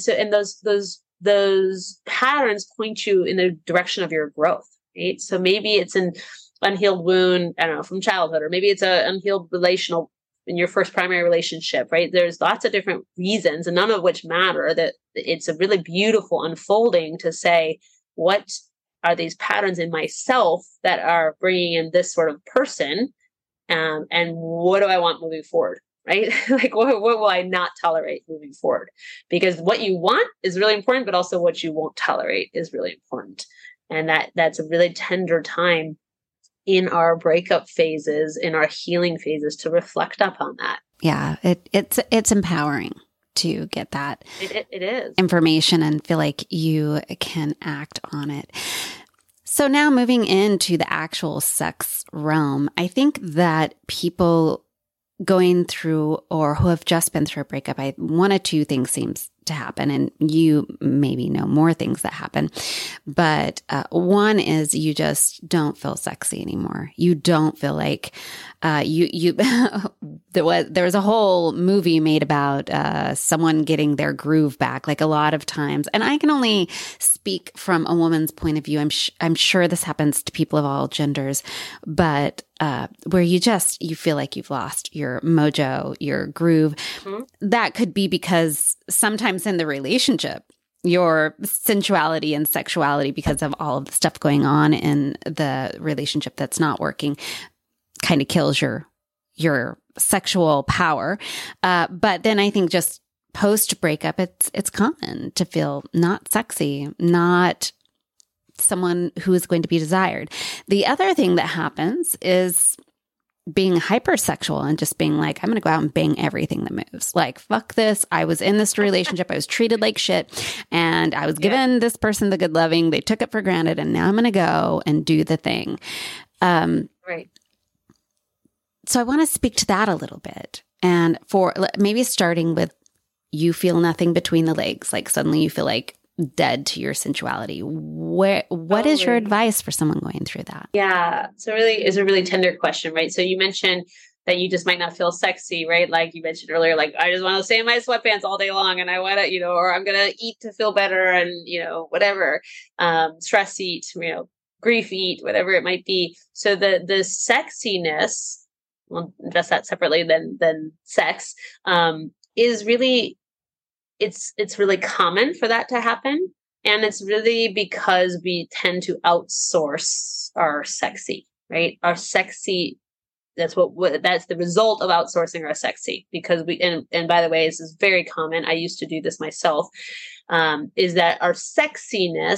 C: those patterns point you in the direction of your growth, right? So maybe it's an unhealed wound, I don't know, from childhood, or maybe it's an unhealed relational in your first primary relationship, right? There's lots of different reasons, and none of which matter. That it's a really beautiful unfolding to say, what are these patterns in myself that are bringing in this sort of person, and what do I want moving forward, right? Like what will I not tolerate moving forward? Because what you want is really important, but also what you won't tolerate is really important, and that's a really tender time in our breakup phases, in our healing phases, to reflect upon that.
A: Yeah, it's empowering to get that
C: it is
A: information and feel like you can act on it. So now moving into the actual sex realm, I think that people going through or who have just been through a breakup, one of two things seems to happen, and you maybe know more things that happen. But one is you just don't feel sexy anymore. You don't feel like there was a whole movie made about someone getting their groove back, like a lot of times. And I can only speak from a woman's point of view. I'm sure this happens to people of all genders, but where you feel like you've lost your mojo, your groove. Mm-hmm. That could be because sometimes in the relationship, your sensuality and sexuality, because of all of the stuff going on in the relationship that's not working, kind of kills your sexual power. But then I think just post breakup, it's common to feel not sexy, not someone who is going to be desired. The other thing that happens is being hypersexual and just being like, I'm going to go out and bang everything that moves. Like, fuck this. I was in this relationship. I was treated like shit. And I was given this person the good loving. They took it for granted. And now I'm going to go and do the thing.
C: Right.
A: So I want to speak to that a little bit. And for maybe starting with, you feel nothing between the legs. Like suddenly you feel like dead to your sensuality. What is your advice for someone going through that?
C: Yeah. So really is a really tender question, right? So you mentioned that you just might not feel sexy, right? Like you mentioned earlier, like I just want to stay in my sweatpants all day long and I want to, or I'm going to eat to feel better and, whatever, stress eat, grief eat, whatever it might be. So the sexiness, we'll address that separately than sex, is really, it's really common for that to happen. And it's really because we tend to outsource our sexy, right? Our sexy, that's the result of outsourcing our sexy, because and by the way, this is very common. I used to do this myself, is that our sexiness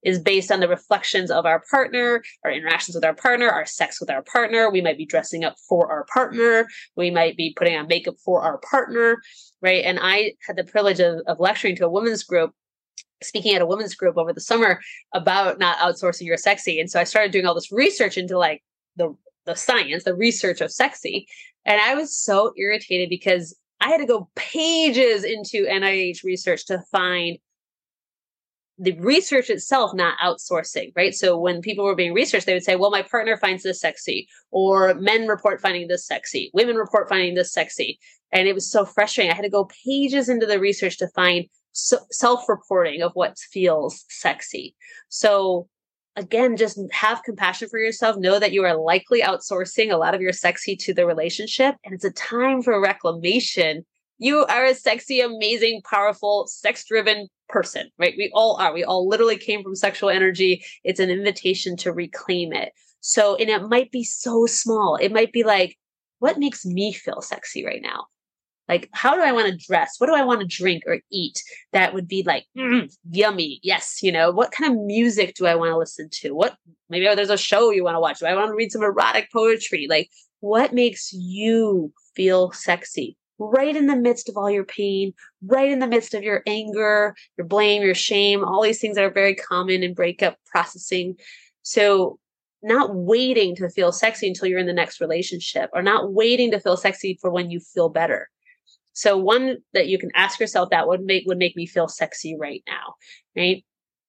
C: is based on the reflections of our partner, our interactions with our partner, our sex with our partner. We might be dressing up for our partner. We might be putting on makeup for our partner, right? And I had the privilege of lecturing to a women's group, speaking at a women's group over the summer about not outsourcing your sexy. And so I started doing all this research into like the science, the research of sexy. And I was so irritated because I had to go pages into NIH research to find the research itself not outsourcing, right? So when people were being researched, they would say, well, my partner finds this sexy, or men report finding this sexy, women report finding this sexy. And it was so frustrating. I had to go pages into the research to find self-reporting of what feels sexy. So again, just have compassion for yourself. Know that you are likely outsourcing a lot of your sexy to the relationship, and it's a time for reclamation. You are a sexy, amazing, powerful, sex-driven person, right? We all are. We all literally came from sexual energy. It's an invitation to reclaim it. So, and it might be so small. It might be like, what makes me feel sexy right now? Like, how do I want to dress? What do I want to drink or eat that would be like, yummy? Yes. What kind of music do I want to listen to? Maybe there's a show you want to watch. Do I want to read some erotic poetry? Like, what makes you feel sexy? Right in the midst of all your pain, right in the midst of your anger, your blame, your shame, all these things that are very common in breakup processing. So not waiting to feel sexy until you're in the next relationship, or not waiting to feel sexy for when you feel better. So one that you can ask yourself that would make me feel sexy right now, right?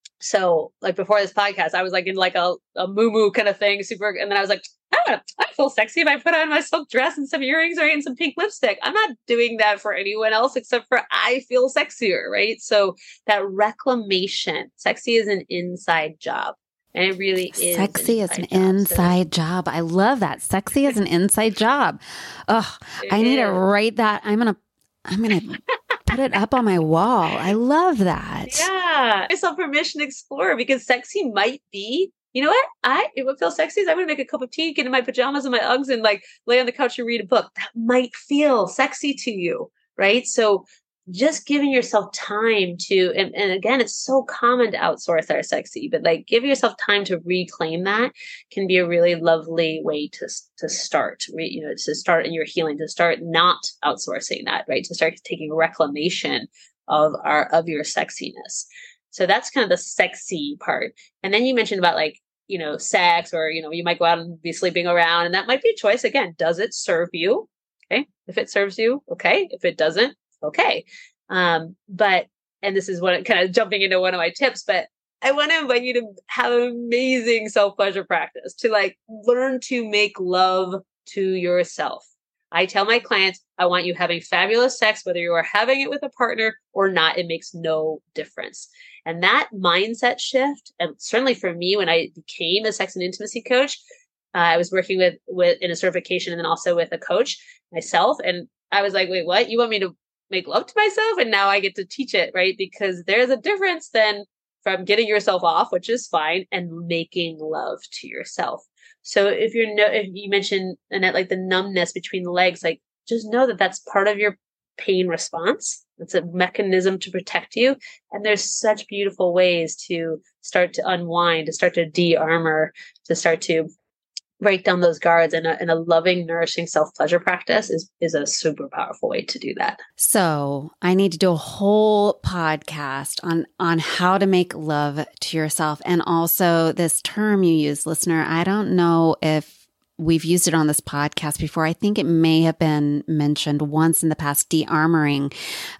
C: So like before this podcast, I was like in like a moo kind of thing, super. And then I was like, I feel sexy if I put on my silk dress and some earrings, right? And some pink lipstick. I'm not doing that for anyone else except for I feel sexier, right? So that reclamation, sexy is an inside job. And it really is.
A: Sexy is an inside job. I love that. Sexy is an inside job. Oh, I need to write that. I'm going to put it up on my wall. I love that.
C: Yeah. I saw permission to explore, because sexy might be, you know what? It would feel sexy is I'm going to make a cup of tea, get in my pajamas and my Uggs and like lay on the couch and read a book. That might feel sexy to you, right? So just giving yourself time to, and again, it's so common to outsource our sexy, but like give yourself time to reclaim that can be a really lovely way to start, to start in your healing, to start not outsourcing that, right? To start taking reclamation of your sexiness. So that's kind of the sexy part. And then you mentioned about like, sex, or, you might go out and be sleeping around, and that might be a choice. Again, does it serve you? Okay. If it serves you, okay. If it doesn't, okay. And this is what kind of jumping into one of my tips, but I want to invite you to have an amazing self-pleasure practice, to like learn to make love to yourself. I tell my clients, I want you having fabulous sex, whether you are having it with a partner or not, it makes no difference. And that mindset shift, and certainly for me, when I became a sex and intimacy coach, I was working with in a certification and then also with a coach myself. And I was like, wait, what? You want me to make love to myself? And now I get to teach it, right? Because there's a difference then from getting yourself off, which is fine, and making love to yourself. So if you mentioned, Annette, like the numbness between the legs, like just know that that's part of your pain response. It's a mechanism to protect you. And there's such beautiful ways to start to unwind, to start to de-armor, to start to break down those guards, and a loving, nourishing self-pleasure practice is a super powerful way to do that.
A: So I need to do a whole podcast on how to make love to yourself. And also this term you use, listener, I don't know if we've used it on this podcast before. I think it may have been mentioned once in the past, de-armoring.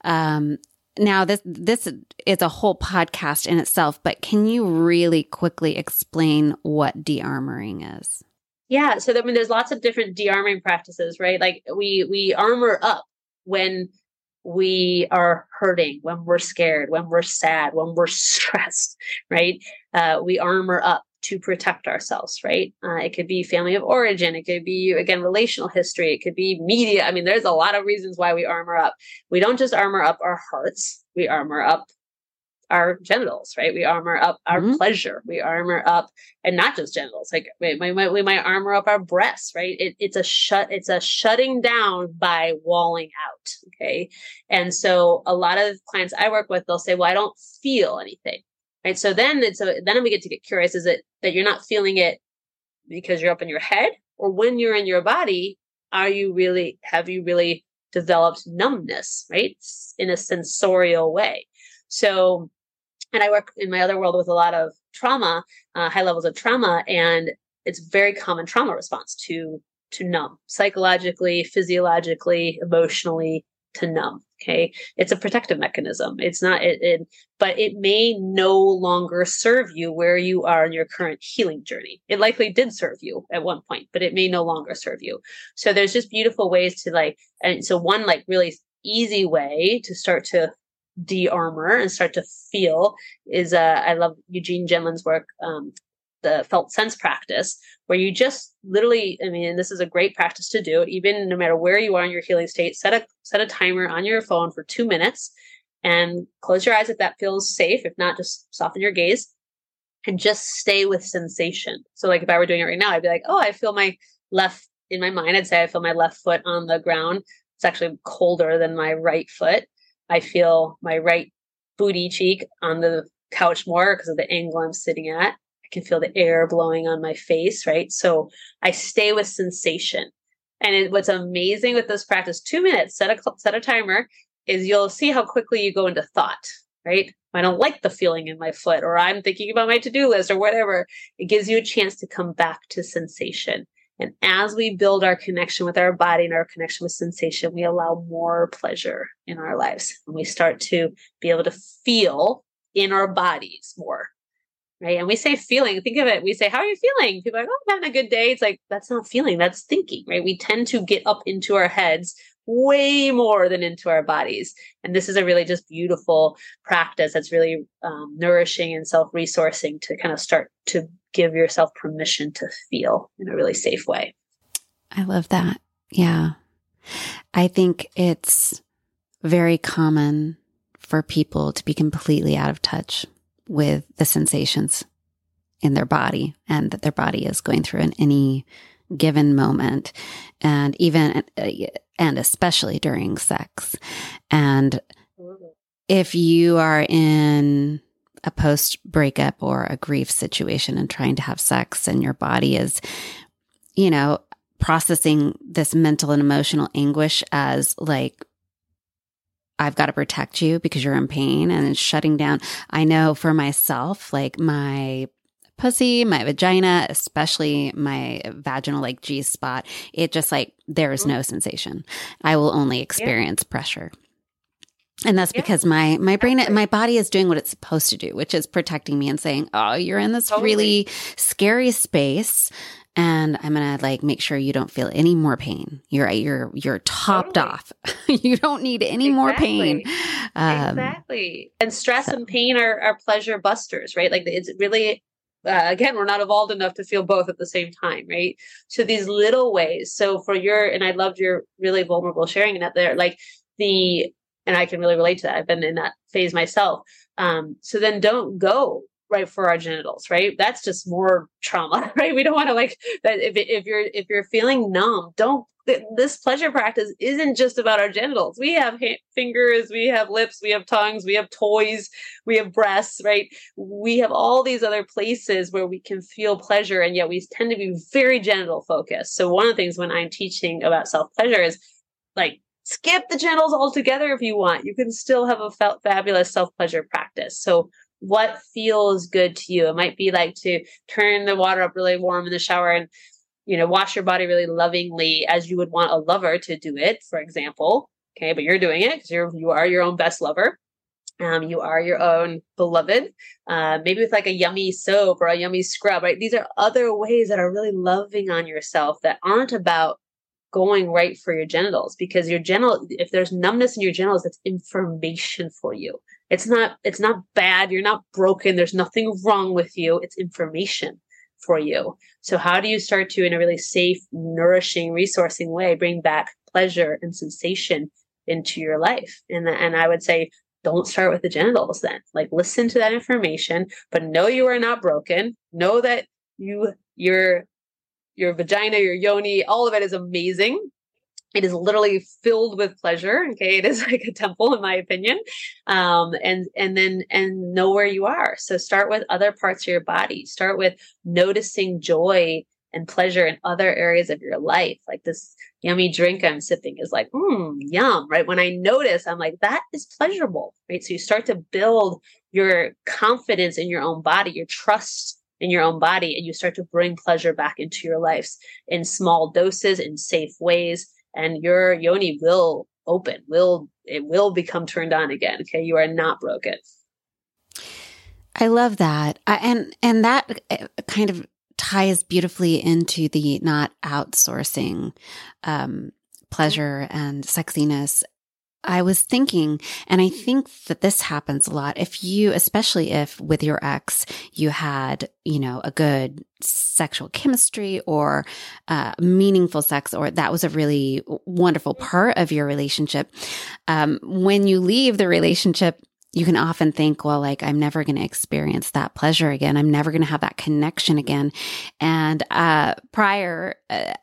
A: Now, this is a whole podcast in itself, but can you really quickly explain what de-armoring is?
C: Yeah. So, there's lots of different de-armoring practices, right? Like we armor up when we are hurting, when we're scared, when we're sad, when we're stressed, right? We armor up to protect ourselves, right? It could be family of origin. It could be, again, relational history. It could be media. There's a lot of reasons why we armor up. We don't just armor up our hearts. We armor up our genitals, right? We armor up our pleasure. We armor up, and not just genitals. Like we might armor up our breasts, right? It's a shutting down by walling out. Okay. And so a lot of clients I work with, they'll say, well, I don't feel anything. right? So then then we get to get curious. Is it that you're not feeling it because you're up in your head, or when you're in your body, have you really developed numbness, right? In a sensorial way. So, and I work in my other world with a lot of trauma, high levels of trauma, and it's a very common trauma response to numb, psychologically, physiologically, emotionally, to numb. Okay. It's a protective mechanism. It's not, but it may no longer serve you where you are in your current healing journey. It likely did serve you at one point, but it may no longer serve you. So there's just beautiful ways to and so one really easy way to start to de-armor and start to feel is, I love Eugene Genlin's work, the felt sense practice, where you just literally, and this is a great practice to do, even no matter where you are in your healing state, set a timer on your phone for 2 minutes and close your eyes if that feels safe. If not, just soften your gaze and just stay with sensation. So if I were doing it right now, I'd be like, oh, I feel my left, in my mind, I'd say I feel my left foot on the ground. It's actually colder than my right foot. I feel my right booty cheek on the couch more because of the angle I'm sitting at. Can feel the air blowing on my face, right? So I stay with sensation. And what's amazing with this practice, 2 minutes, set a timer, is you'll see how quickly you go into thought, right? I don't like the feeling in my foot, or I'm thinking about my to-do list or whatever. It gives you a chance to come back to sensation. And as we build our connection with our body and our connection with sensation, we allow more pleasure in our lives. And we start to be able to feel in our bodies more. Right. And we say feeling, think of it. We say, how are you feeling? People are like, oh, I'm having a good day. It's like, that's not feeling, that's thinking, right? We tend to get up into our heads way more than into our bodies. And this is a really just beautiful practice that's really nourishing and self-resourcing to kind of start to give yourself permission to feel in a really safe way.
A: I love that. Yeah. I think it's very common for people to be completely out of touch with the sensations in their body and that their body is going through in any given moment, and even and especially during sex. And if you are in a post-breakup or a grief situation and trying to have sex, and your body is, processing this mental and emotional anguish as I've got to protect you because you're in pain, and it's shutting down. I know for myself, my pussy, my vagina, especially my vaginal G spot, it just there's no sensation. I will only experience pressure. And that's because my brain, my body is doing what it's supposed to do, which is protecting me and saying, oh, you're in this really scary space. And I'm going to make sure you don't feel any more pain. You're topped off. You don't need any more pain.
C: Exactly. And stress and pain are pleasure busters, right? It's really, again, we're not evolved enough to feel both at the same time, right? So these little ways. So and I loved your really vulnerable sharing that there, and I can really relate to that. I've been in that phase myself. So then don't go right for our genitals, right? That's just more trauma, right? We don't want to that. If you're feeling numb, this pleasure practice isn't just about our genitals. We have fingers, we have lips, we have tongues, we have toys, we have breasts, right? We have all these other places where we can feel pleasure, and yet we tend to be very genital focused. So one of the things when I'm teaching about self-pleasure is skip the genitals altogether if you want. You can still have a fabulous self-pleasure practice. So what feels good to you? It might be to turn the water up really warm in the shower and, wash your body really lovingly as you would want a lover to do it, for example. Okay. But you're doing it because you are your own best lover. You are your own beloved, maybe with a yummy soap or a yummy scrub, right? These are other ways that are really loving on yourself that aren't about going right for your genitals, because if there's numbness in your genitals, that's information for you. It's not bad. You're not broken. There's nothing wrong with you. It's information for you. So how do you start to, in a really safe, nourishing, resourcing way, bring back pleasure and sensation into your life? And I would say, don't start with the genitals then. Listen to that information, but know you are not broken. Know that your vagina, your yoni, all of it is amazing. It is literally filled with pleasure. Okay. It is like a temple, in my opinion. And know where you are. So start with other parts of your body. Start with noticing joy and pleasure in other areas of your life. Like this yummy drink I'm sipping is like, yum, right? When I notice, I'm like, that is pleasurable, right? So you start to build your confidence in your own body, your trust in your own body, and you start to bring pleasure back into your lives in small doses, in safe ways. And your yoni will open, it will become turned on again. Okay. You are not broken.
A: I love that. And that kind of ties beautifully into the not outsourcing pleasure and sexiness. I was thinking, and I think that this happens a lot. Especially if with your ex, you had, a good sexual chemistry or meaningful sex, or that was a really wonderful part of your relationship. When you leave the relationship, you can often think, well, like, I'm never going to experience that pleasure again. I'm never going to have that connection again. And prior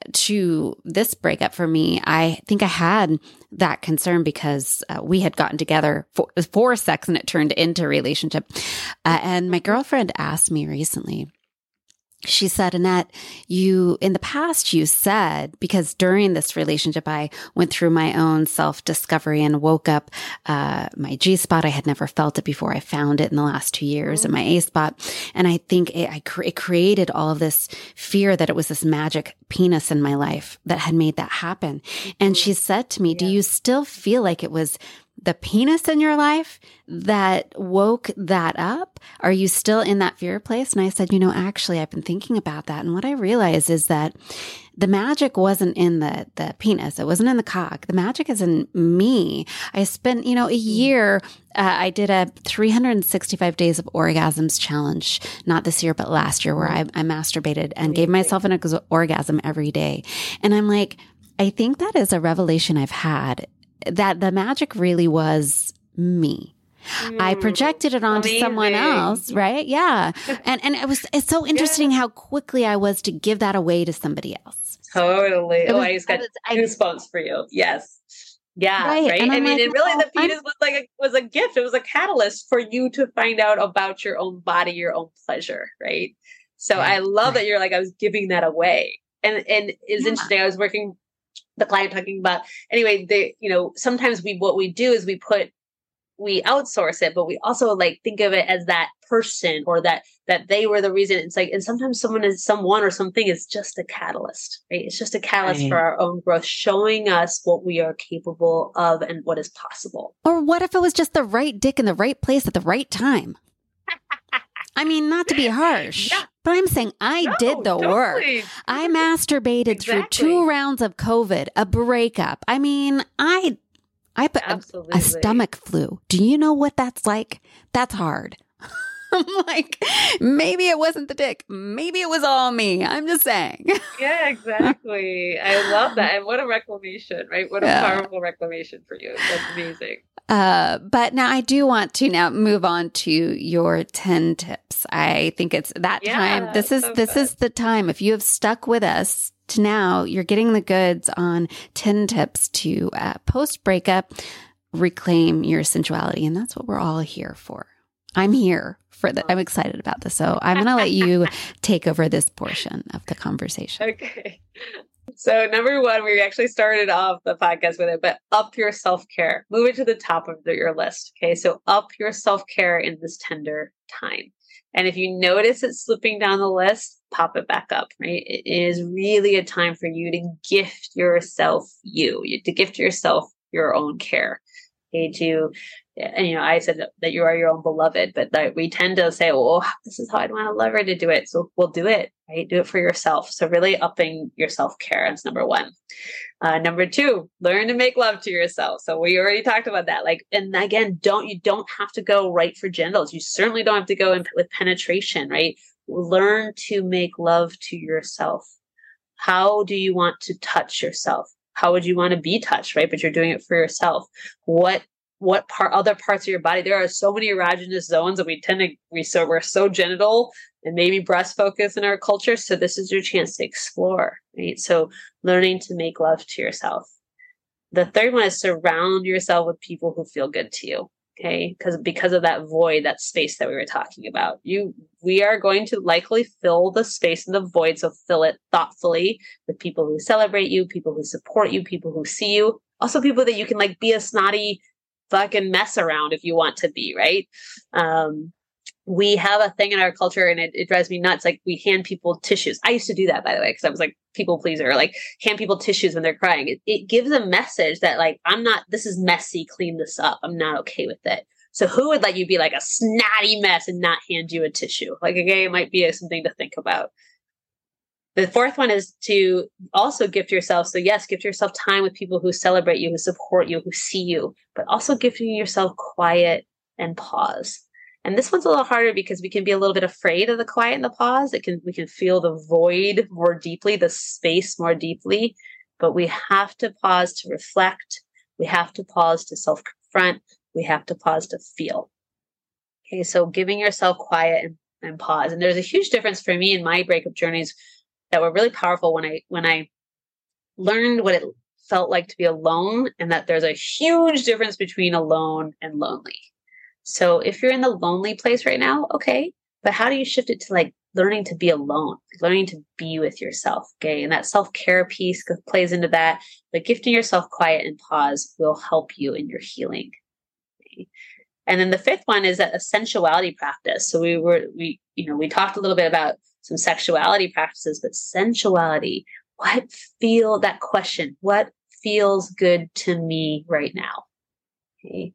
A: to this breakup for me, I think I had that concern because we had gotten together for sex and it turned into a relationship. And my girlfriend asked me recently, she said, Annette, in the past, you said, because during this relationship, I went through my own self-discovery and woke up my G-spot. I had never felt it before. I found it in the last 2 years and my A-spot. And I think it created all of this fear that it was this magic penis in my life that had made that happen. And she said to me, do you still feel like it was the penis in your life that woke that up? Are you still in that fear place? And I said, actually, I've been thinking about that. And what I realized is that the magic wasn't in the penis. It wasn't in the cock. The magic is in me. I spent, a year, I did a 365 days of orgasms challenge, not this year, but last year, where I masturbated and gave myself an orgasm every day. And I'm like, I think that is a revelation I've had, that the magic really was me. I projected it onto someone else, right? Yeah. And it's so interesting how quickly I was to give that away to somebody else.
C: Totally. I just got goosebumps for you. Yes. Yeah. Right. I mean, and really the fetus was a gift. It was a catalyst for you to find out about your own body, your own pleasure. Right. So I love that you're like, I was giving that away. And it's interesting. I was working the client talking about, anyway, sometimes what we do is we outsource it, but we also like think of it as that person or that they were the reason. It's like, and sometimes someone or something is just a catalyst, right? It's just a catalyst for our own growth, showing us what we are capable of and what is possible.
A: Or what if it was just the right dick in the right place at the right time? I mean, not to be harsh, but I'm saying I did the work. I masturbated through 2 rounds of COVID, a breakup. I mean, I put a stomach flu. Do you know what that's like? That's hard. I'm like, maybe it wasn't the dick. Maybe it was all me. I'm just saying.
C: Yeah, exactly. I love that. And what a reclamation, right? What a powerful reclamation for you. That's amazing.
A: But now I do want to now move on to your 10 tips. I think it's that time. This is the time. If you have stuck with us to now, you're getting the goods on 10 tips to post breakup reclaim your sensuality, and that's what we're all here for. I'm here for that. I'm excited about this, so I'm going to let you take over this portion of the conversation.
C: Okay. So number 1, we actually started off the podcast with it, but up your self-care. Move it to the top of your list. Okay. So up your self-care in this tender time. And if you notice it slipping down the list, pop it back up, right? It is really a time for you to gift yourself to gift yourself your own care. Okay, and I said that you are your own beloved, but that we tend to say, "Oh, this is how I'd want a lover to do it." So we'll do it, right? Do it for yourself. So really upping your self-care. That's number 1. Number 2, learn to make love to yourself. So we already talked about that. Like, and again, you don't have to go right for genitals. You certainly don't have to go in with penetration, right? Learn to make love to yourself. How do you want to touch yourself? How would you want to be touched, right? But you're doing it for yourself. What other parts of your body? There are so many erogenous zones that we're so genital and maybe breast focused in our culture. So this is your chance to explore, right? So learning to make love to yourself. The third one is surround yourself with people who feel good to you. Okay. Because of that void, that space that we were talking about, we are going to likely fill the space and the void. So fill it thoughtfully with people who celebrate you, people who support you, people who see you, also people that you can like be a snotty fucking mess around if you want to be, right? We have a thing in our culture and it drives me nuts. Like we hand people tissues. I used to do that, by the way, because I was like people pleaser, like hand people tissues when they're crying. It gives a message that like, this is messy, clean this up. I'm not okay with it. So who would let you be like a snotty mess and not hand you a tissue? Like, again, it might be something to think about. The fourth one is to also gift yourself. So yes, gift yourself time with people who celebrate you, who support you, who see you, but also gifting yourself quiet and pause. And this one's a little harder because we can be a little bit afraid of the quiet and the pause. We can feel the void more deeply, the space more deeply, but we have to pause to reflect. We have to pause to self-confront. We have to pause to feel. Okay, so giving yourself quiet and pause. And there's a huge difference for me in my breakup journeys that were really powerful when I learned what it felt like to be alone, and that there's a huge difference between alone and lonely. So if you're in the lonely place right now, okay, but how do you shift it to like learning to be alone, learning to be with yourself, okay? And that self-care piece plays into that, but gifting yourself quiet and pause will help you in your healing. Okay? And then the fifth one is a sensuality practice. So we talked a little bit about some sexuality practices, but sensuality, that question, what feels good to me right now? Okay.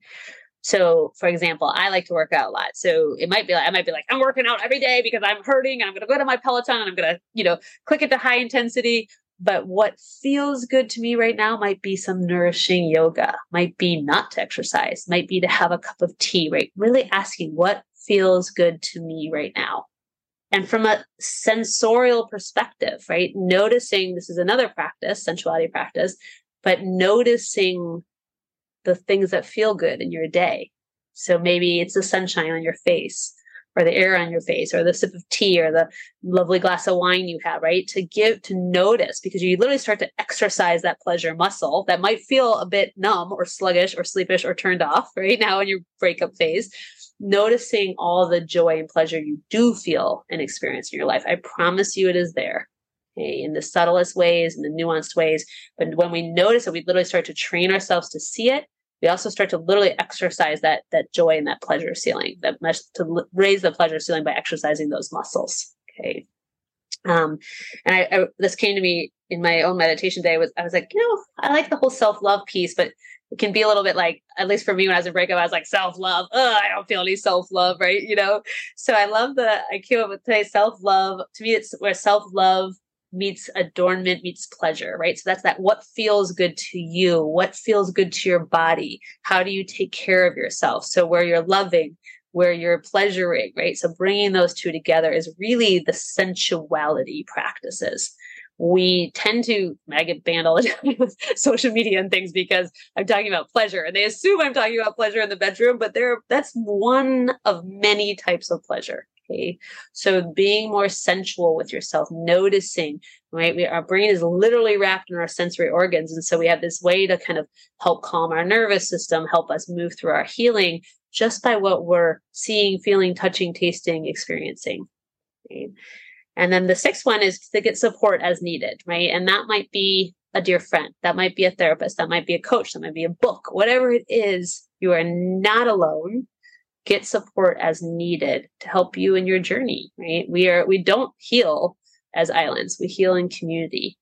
C: So for example, I like to work out a lot. So I might be like, I'm working out every day because I'm hurting and I'm going to go to my Peloton and I'm going to, click it to high intensity. But what feels good to me right now might be some nourishing yoga, might be not to exercise, might be to have a cup of tea, right? Really asking what feels good to me right now. And from a sensorial perspective, right? Noticing, this is another practice, sensuality practice, but noticing the things that feel good in your day. So maybe it's the sunshine on your face, or the air on your face, or the sip of tea, or the lovely glass of wine you have, right? To notice, because you literally start to exercise that pleasure muscle that might feel a bit numb or sluggish or sleepish or turned off right now in your breakup phase. Noticing all the joy and pleasure you do feel and experience in your life. I promise you it is there. Okay, in the subtlest ways, in the nuanced ways. But when we notice it, we literally start to train ourselves to see it. We also start to literally exercise that joy and that pleasure ceiling, raise the pleasure ceiling by exercising those muscles. Okay. And this came to me in my own meditation day. I was like, I like the whole self-love piece, but it can be a little bit like, at least for me, when I was in breakup, I was like, self-love. I don't feel any self-love, right? So I came up with today, self-love. To me, it's where self-love meets adornment, meets pleasure, right? So that's that what feels good to you, what feels good to your body. How do you take care of yourself? So where you're loving, where you're pleasuring, right? So bringing those two together is really the sensuality practices. We tend to, I get banned all the time with social media and things because I'm talking about pleasure, and they assume I'm talking about pleasure in the bedroom, but that's one of many types of pleasure. Okay. So being more sensual with yourself, noticing, right? Our brain is literally wrapped in our sensory organs. And so we have this way to kind of help calm our nervous system, help us move through our healing just by what we're seeing, feeling, touching, tasting, experiencing. Okay. And then the sixth one is to get support as needed, right? And that might be a dear friend. That might be a therapist. That might be a coach. That might be a book. Whatever it is, you are not alone. Get support as needed to help you in your journey, right? We don't heal as islands. We heal in community.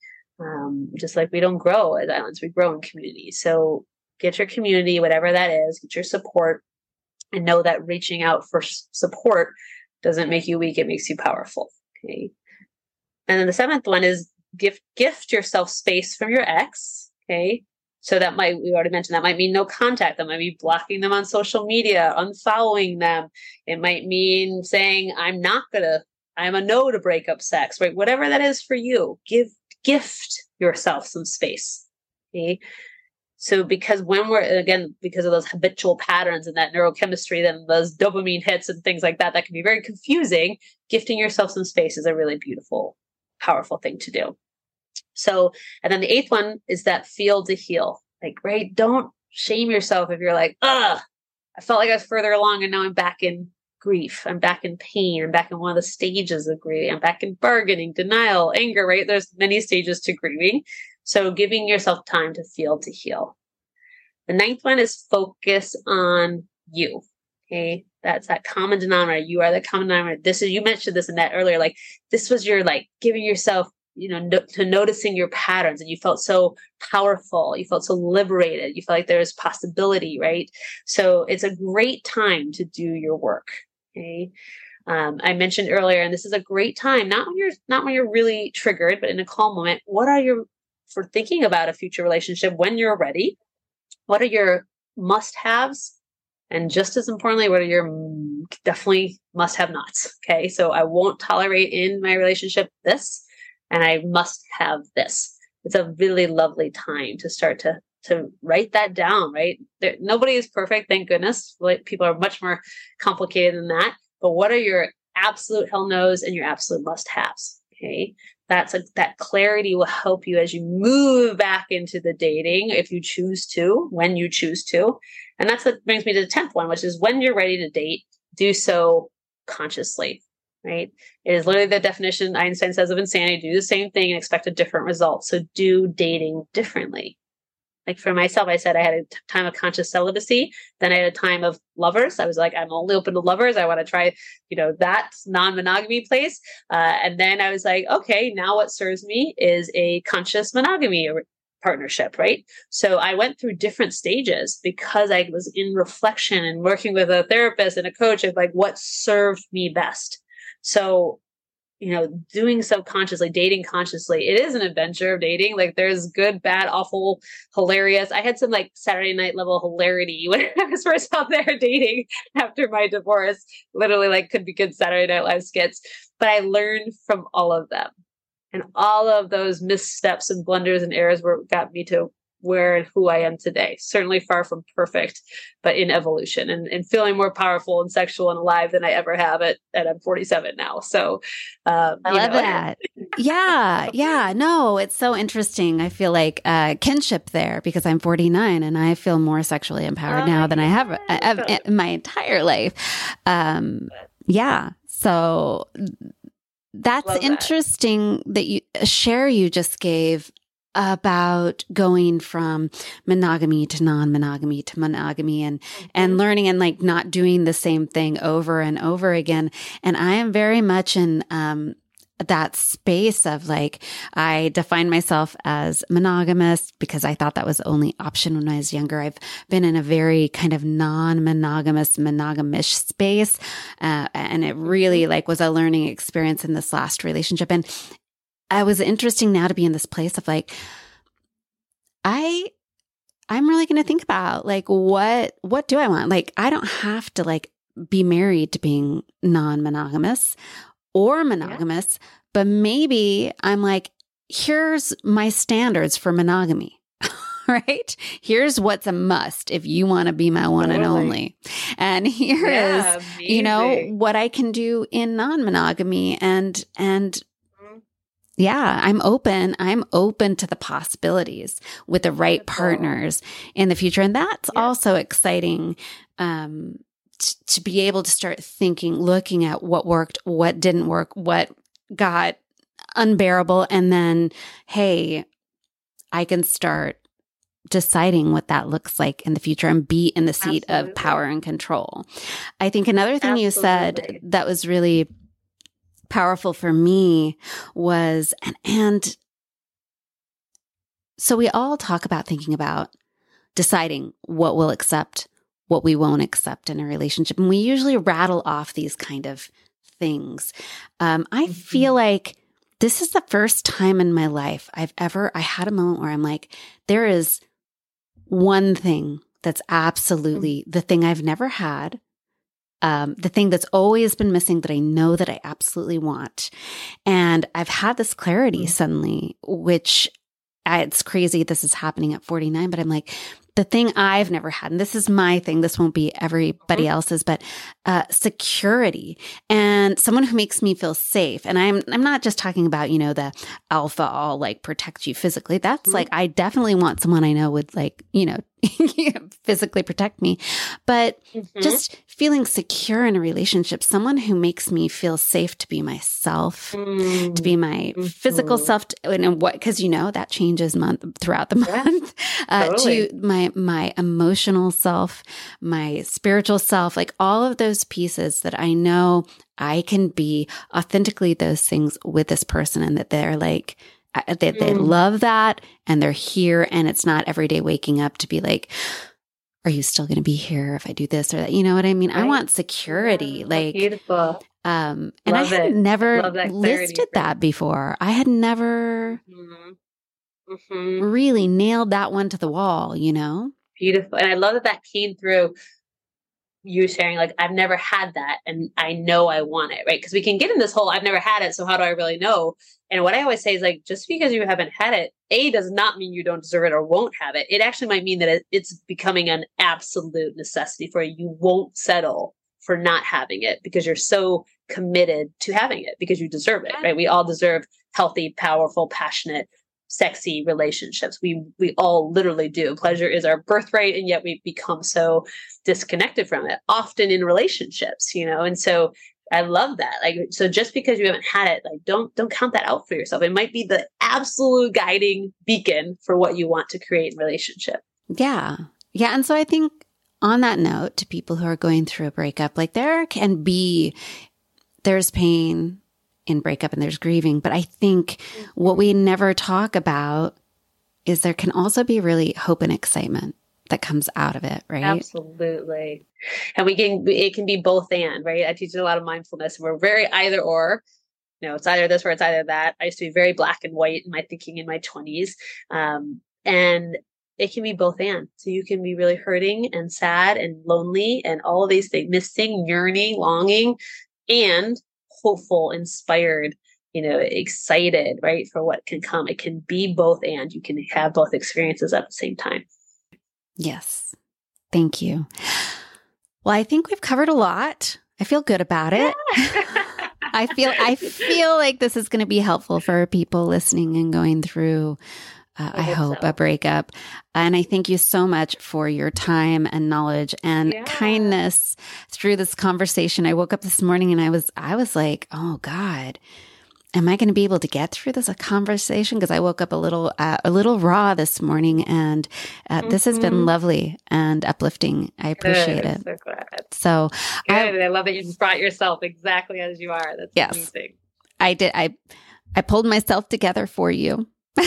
C: Just like we don't grow as islands, we grow in community. So get your community, whatever that is, get your support, and know that reaching out for support doesn't make you weak. It makes you powerful. Okay. And then the seventh one is gift yourself space from your ex. Okay. So we already mentioned, that might mean no contact. That might be blocking them on social media, unfollowing them. It might mean saying, I'm a no to breakup sex, right? Whatever that is for you, gift yourself some space. Okay. So because of those habitual patterns and that neurochemistry, then those dopamine hits and things like that can be very confusing. Gifting yourself some space is a really beautiful, powerful thing to do. So, and then the eighth one is that feel to heal, Like, right? Don't shame yourself if you're like, ugh, I felt like I was further along and now I'm back in grief. I'm back in pain. I'm back in one of the stages of grieving. I'm back in bargaining, denial, anger, right? There's many stages to grieving. So giving yourself time to feel, to heal. The ninth one is focus on you. Okay. That's that common denominator. You are the common denominator. You mentioned this and that earlier. Like, this was your, like, giving yourself, to noticing your patterns, and you felt so powerful. You felt so liberated. You felt like there was possibility, right? So it's a great time to do your work. Okay. I mentioned earlier, and this is a great time, not when you're really triggered, but in a calm moment. For thinking about a future relationship when you're ready? What are your must-haves? And just as importantly, what are your definitely must-have nots? Okay. So I won't tolerate in my relationship this, and I must have this. It's a really lovely time to start to write that down, right? Nobody is perfect, thank goodness. People are much more complicated than that. But what are your absolute hell no's and your absolute must-haves? Okay. That clarity will help you as you move back into the dating, if you choose to, when you choose to. And that's what brings me to the 10th one, which is when you're ready to date, do so consciously, right? It is literally the definition Einstein says of insanity: do the same thing and expect a different result. So do dating differently. Like for myself, I said I had a time of conscious celibacy. Then I had a time of lovers. I was like, I'm only open to lovers. I want to try, that non-monogamy place. And then I was like, okay, now what serves me is a conscious monogamy partnership, right? So I went through different stages because I was in reflection and working with a therapist and a coach of like what served me best. So doing so consciously, dating consciously, it is an adventure of dating. Like there's good, bad, awful, hilarious. I had some like Saturday Night level hilarity when I was first out there dating after my divorce, literally like could be good Saturday Night Live skits, but I learned from all of them, and all of those missteps and blunders and errors got me to where and who I am today. Certainly far from perfect, but in evolution and feeling more powerful and sexual and alive than I ever have at I'm 47 now. So
A: I love that. Yeah. Yeah. No, it's so interesting. I feel like kinship there because I'm 49 and I feel more sexually empowered now than I have in my entire life. Yeah. So that's interesting that you just gave about going from monogamy to non-monogamy to monogamy and learning and like not doing the same thing over and over again. And I am very much in that space of like, I define myself as monogamous because I thought that was the only option when I was younger. I've been in a very kind of non-monogamous, monogamish space. And it really like was a learning experience in this last relationship. And it was interesting now to be in this place of like, I'm really going to think about like, what do I want? Like, I don't have to like be married to being non-monogamous or monogamous, but maybe I'm like, here's my standards for monogamy, right? Here's what's a must if you want to be my one and only. And here is, what I can do in non-monogamy and yeah, I'm open to the possibilities with the right partners in the future. And that's also exciting, to be able to start looking at what worked, what didn't work, what got unbearable. And then, hey, I can start deciding what that looks like in the future and be in the seat of power and control. I think another thing you said that was really powerful for me was, and so we all talk about thinking about deciding what we'll accept, what we won't accept in a relationship. And we usually rattle off these kind of things. I feel like this is the first time in my life I had a moment where I'm like, there is one thing that's absolutely the thing I've never had. The thing that's always been missing that I know that I absolutely want. And I've had this clarity suddenly, which it's crazy this is happening at 49, but I'm like, the thing I've never had, and this is my thing, this won't be everybody else's, but security and someone who makes me feel safe. And I'm not just talking about, the alpha, I'll like protect you physically. That's like, I definitely want someone I know would like, physically protect me, but just feeling secure in a relationship, someone who makes me feel safe to be myself, to be my physical self, and what, because that changes throughout the month, totally. To my emotional self, my spiritual self, like all of those pieces that I know I can be authentically those things with this person, and that they're like, they love that, and they're here, and it's not every day waking up to be like, are you still going to be here if I do this or that? You know what I mean? Right. I want security. Yeah, like, beautiful. And I had never listed that before. I had never really nailed that one to the wall,
C: Beautiful. And I love that came through you sharing, like, I've never had that and I know I want it, right? Because we can get in this whole, I've never had it, so how do I really know? And what I always say is, like, just because you haven't had it, does not mean you don't deserve it or won't have it. It actually might mean that it's becoming an absolute necessity for you. You won't settle for not having it because you're so committed to having it because you deserve it, right? We all deserve healthy, powerful, passionate, sexy relationships. We all literally do. Pleasure is our birthright, and yet we become so disconnected from it, often in relationships, and so I love that. Like, so just because you haven't had it, like, don't count that out for yourself. It might be the absolute guiding beacon for what you want to create in relationship.
A: Yeah. Yeah. And so I think on that note, to people who are going through a breakup, like, there's pain in breakup and there's grieving, but I think what we never talk about is there can also be really hope and excitement that comes out of it, right?
C: Absolutely. And it can be both and, right? I teach a lot of mindfulness, and we're very either or, it's either this or it's either that. I used to be very black and white in my thinking in my 20s. And it can be both and. So you can be really hurting and sad and lonely and all of these things, missing, yearning, longing, and hopeful, inspired, excited, right? For what can come. It can be both and. You can have both experiences at the same time.
A: Yes. Thank you. Well, I think we've covered a lot. I feel good about it. Yeah. I feel like this is going to be helpful for people listening and going through, I hope, so. A breakup. And I thank you so much for your time and knowledge and kindness through this conversation. I woke up this morning and I was like, oh God, am I going to be able to get through this conversation? Because I woke up a little raw this morning, and this has been lovely and uplifting. I appreciate it.
C: So glad.
A: So
C: I love that you just brought yourself exactly as you are. That's amazing.
A: I did. I pulled myself together for you.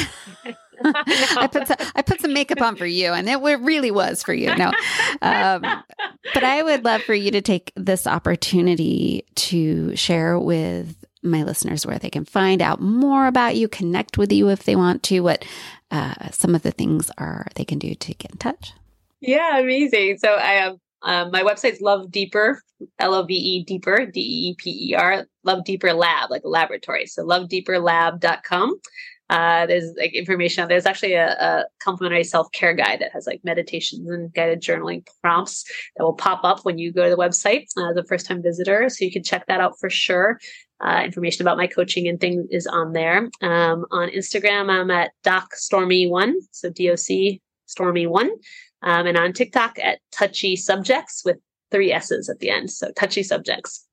A: I put some makeup on for you, and it really was for you. No, but I would love for you to take this opportunity to share with my listeners where they can find out more about you, connect with you if they want to, what some of the things are they can do to get in touch.
C: Yeah, amazing. So I have my website's Love Deeper, LOVE Deeper, DEEPER, Love Deeper Lab, like a laboratory. So lovedeeperlab.com. There's like information. There's actually a complimentary self-care guide that has like meditations and guided journaling prompts that will pop up when you go to the website as a first-time visitor. So you can check that out for sure. Information about my coaching and things is on there. On Instagram, I'm at DocStormy1, so DOC Stormy1. And on TikTok at Touchy Subjects with 3 S's at the end. So Touchy Subjects.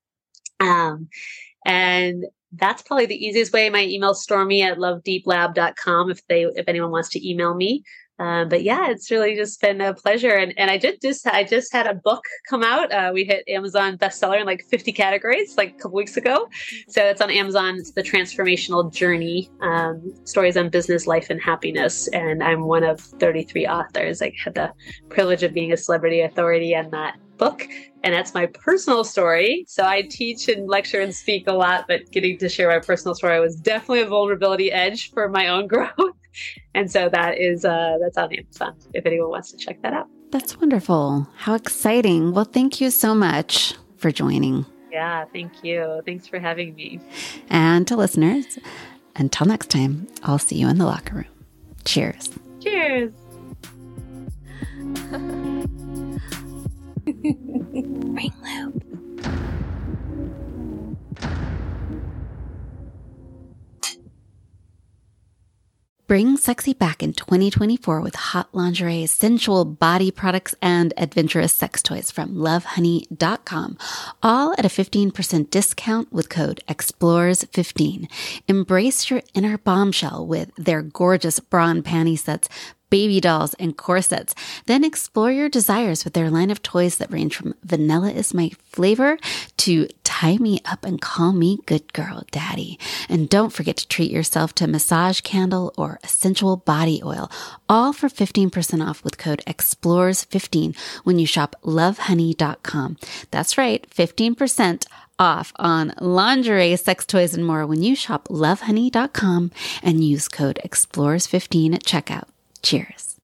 C: And that's probably the easiest way. My email Stormy at lovedeeplab.com if anyone wants to email me. But yeah, it's really just been a pleasure. And I just had a book come out. We hit Amazon bestseller in like 50 categories like a couple weeks ago. So it's on Amazon. It's The Transformational Journey, Stories on Business, Life, and Happiness. And I'm one of 33 authors. I had the privilege of being a celebrity authority on that book. And that's my personal story. So I teach and lecture and speak a lot, but getting to share my personal story was definitely a vulnerability edge for my own growth. And so that's on Amazon if anyone wants to check that out.
A: That's wonderful. How exciting. Well, thank you so much for joining.
C: Yeah, thank you. Thanks for having me.
A: And to listeners, until next time, I'll see you in the locker room. Cheers.
C: Cheers.
A: Ring loop. Bring sexy back in 2024 with hot lingerie, sensual body products, and adventurous sex toys from lovehoney.com, all at a 15% discount with code EXPLORES15. Embrace your inner bombshell with their gorgeous bra and panty sets, baby dolls, and corsets. Then explore your desires with their line of toys that range from vanilla is my flavor to tie me up and call me good girl daddy. And don't forget to treat yourself to a massage candle or a sensual body oil, all for 15% off with code EXPLORES15 when you shop lovehoney.com. That's right, 15% off on lingerie, sex toys, and more when you shop lovehoney.com and use code EXPLORES15 at checkout. Cheers.